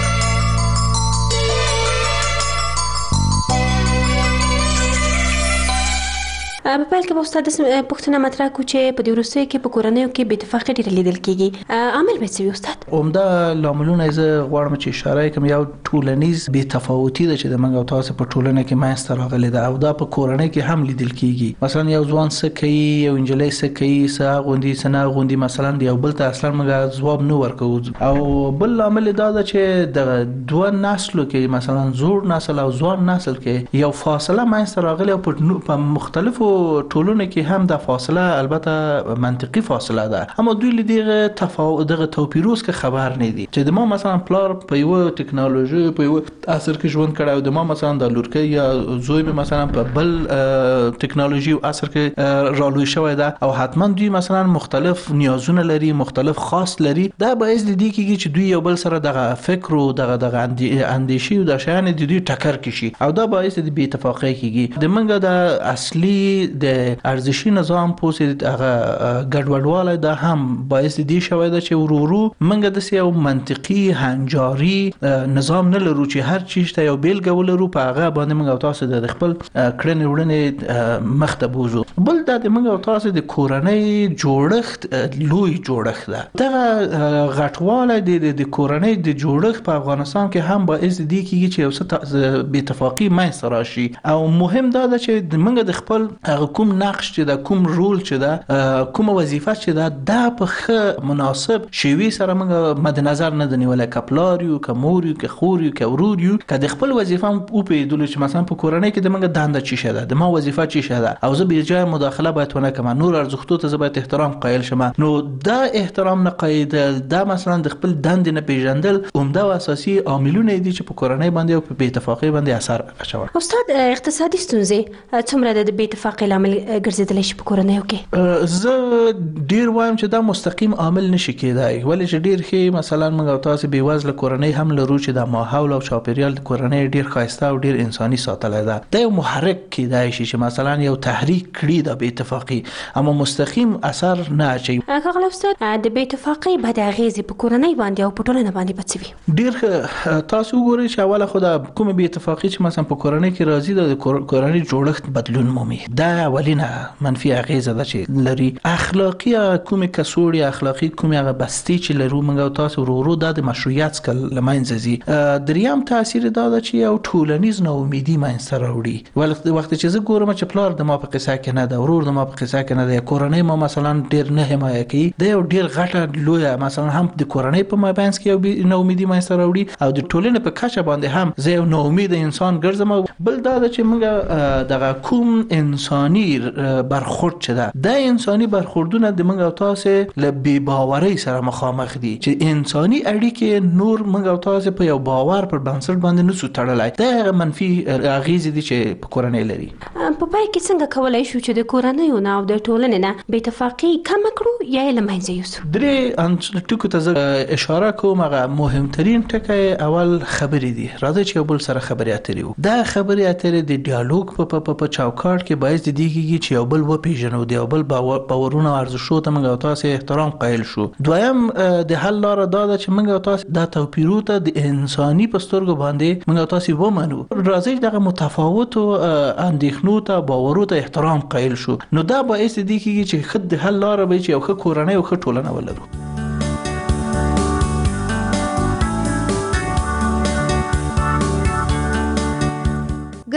په پیل کې به استاد پوښتنه مطرح کړو چې په دې وروستیو کې په کورنیو کې بې اتفاقي ډېره لیدل کېږي، عامل به څه وي استاد؟ عمده لاملونه زه غواړم چې اشاره وکړم. یو ټولنیز بې تفاوتي ده چې د موږ او تاسو په ټولنه کې منځته راغلې ده او دا په کورنۍ کې هم لیدل کېږي. مثلا یو ځوان څه کوي، یو نجلۍ څه کوي، څه اغوندي څه نه اغوندي، مثلا د یو بل ته اصلا موږ ځواب نه ورکوو. او بل لامل دا ده چې د دوه نسلو کې مثلا زوړ نسل او ځوان نسل کې یو فاصله منځته راغلې او په مختلفو ټولنو کې هم د فاصله البته منطقي فاصله ده، اما دوی له دغه توپیرونو څخه خبر نه دي چې د ما مثلا پلار په یو ټکنالوژي په یو عصر کې ژوند کړی او د ما مثلا د لورکۍ یا زوی مې مثلا په بل ټکنالوژي او عصر کې رالوی شوی ده او حتما دوی مثلا مختلف نیازونه لري، مختلف خاص لري. دا باعث دي کېږي چې دوی یو بل سره دغه فکر او دغه اندیشي او د شیانو د دوی ټکر کشي او دا باعث دي بې اتفاقۍ کېږي. د منګه د اصلي د ارزشي نظام پوسې هغه ګډوډوالی دا هم باعث دي شوی ده چې ورو منګه د یو منطقي هنجاري نظام نه لرو چې هر چیز ته یو بیلګه ولرو، په هغه باندې موږ او تاسو د خپل کړنې وړنې مخ ته بوزو. بل دا د موږ او تاسو د کورنۍ جوړښت لوی جوړښت ده. دغه غټوالی د کورنۍ د جوړښت په افغانستان کې هم باعث دي کېږي چې یو څه بې اتفاقي منځته راشي او مهم دا ده چې موږ د خپل کوم نقش چې دا کوم رول چې دا کوم وظیفه چې دا په ښه مناسب شیوې سره موږ مد نظر نه دی نیولای، که پلار یو، که مور یو، که خور یو، که ورور یو، که د خپل وظیفه هم وپوهېدلو چې مثلا په کورنۍ کې د موږ دنده څه شی ده، د ما وظیفه څه شی ده او زه بې ځایه مداخله باید ونه کړم، نور ارزښتونو ته زه باید احترام قایل شم. نو دا احترام نه قایدل، دا مثلا د خپل دندې نه پیژندل عمده او اساسي عاملونه دي چې په کورنۍ باندې او په بې اتفاقۍ باندې اثر اچوي. استاد اقتصادي ستونزې څومره د بې اتفاقۍ لامل ګرځیدلی شي په کورنیو کې؟ زه ډیر وایم چې دا مستقیم عامل نشي کېدای، ولې چې ډیر ښه مثلا موږ او تاسو بې وزله کورنۍ هم لرو چې د ماحول او چاپیریال د کورنۍ ډیر ښایسته او ډیر انساني ساتلی ده. دا یو محرک کېدای شي چې مثلا یو تحریک کړي د بې اتفاقۍ، اما مستقیم اثر نه اچوي. ښاغلی استاد، د بې اتفاقۍ بد اغېزې په کورنۍ باندې او په ټولنه باندې به څه وي؟ ډیر ښه. تاسو وګورئ چې اوله خو د کومه بې اتفاقۍ چې مثلا په کورنۍ کې راځي د کورنۍ جوړښت بدلون مومي. دا اولینه منفي اغیزه ده چې لري. اخلاقی کومه کسوړي اخلاقی کومه هغه بستی چې لرو موږ او تاسو ورو د مشروعیت کل لمنځه ځي. دریم تاثیر دا ده چې یو ټولنیز ناامیدي منځته راوړي. وخت چې زه ګورم چې پلار د ما په قصه کې نه ده، ورور د ما په قصه کې نه ده، کورنۍ ما مثلا ډیر نه حمایه کوي، دا یو ډیر غټه لویه مثلا هم د کورنۍ په مابینځ کې یو ناامیدي منځته راوړي او د ټولنې په کچه باندې هم زه یو ناامید انسان ګرځم. بل دا ده چې موږ دغه کوم انساني برخورد چې ده د انساني برخوردونه د موږ او تاسو له بې باورۍ سره مخامخ دي چې انساني اړیکې نور موږ او تاسو په یو باور پر بنسټ باندې نشو تړلای. دا منفي اغیزې دي چې په کورنۍ لري. په پای کې څنګه کولای شو چې د کورنۍ او د ټولنې نه بې اتفاقي کم کړو یا له منځه یوسو؟ درې ټکو ته اشاره کوم. هغه مهمترین ټکی اول خبرې دي. راځي چې بل سره خبرې اترې وو. دا خبرې اترې د ډیالوګ په چوکاټ کې باعث دي کېږي چې یو بل وپیژنو، د یو بل باورونه او ارزښتونو ته موږ او تاسو احترام قایل شو. دویم د حل لاره دا ده چې موږ او تاسو د توپیرونو ته د انساني پسترګو باندې موږ او تاسو ومنو. راځي دغه متفاوت اندېښنو ته باورونو ته احترام قایل شو. نو دا باعث دي کېږي چې خود د حل لاره به چې یو ښه کورنۍ او ښه ټولنه ولرو.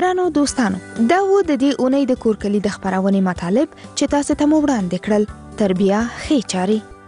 ګرانو دوستانو دا و د دې اونۍ د کورکلي د خبرونې مطالب چې تاسو ته مو وړاندې کړل. تربیه خې چاري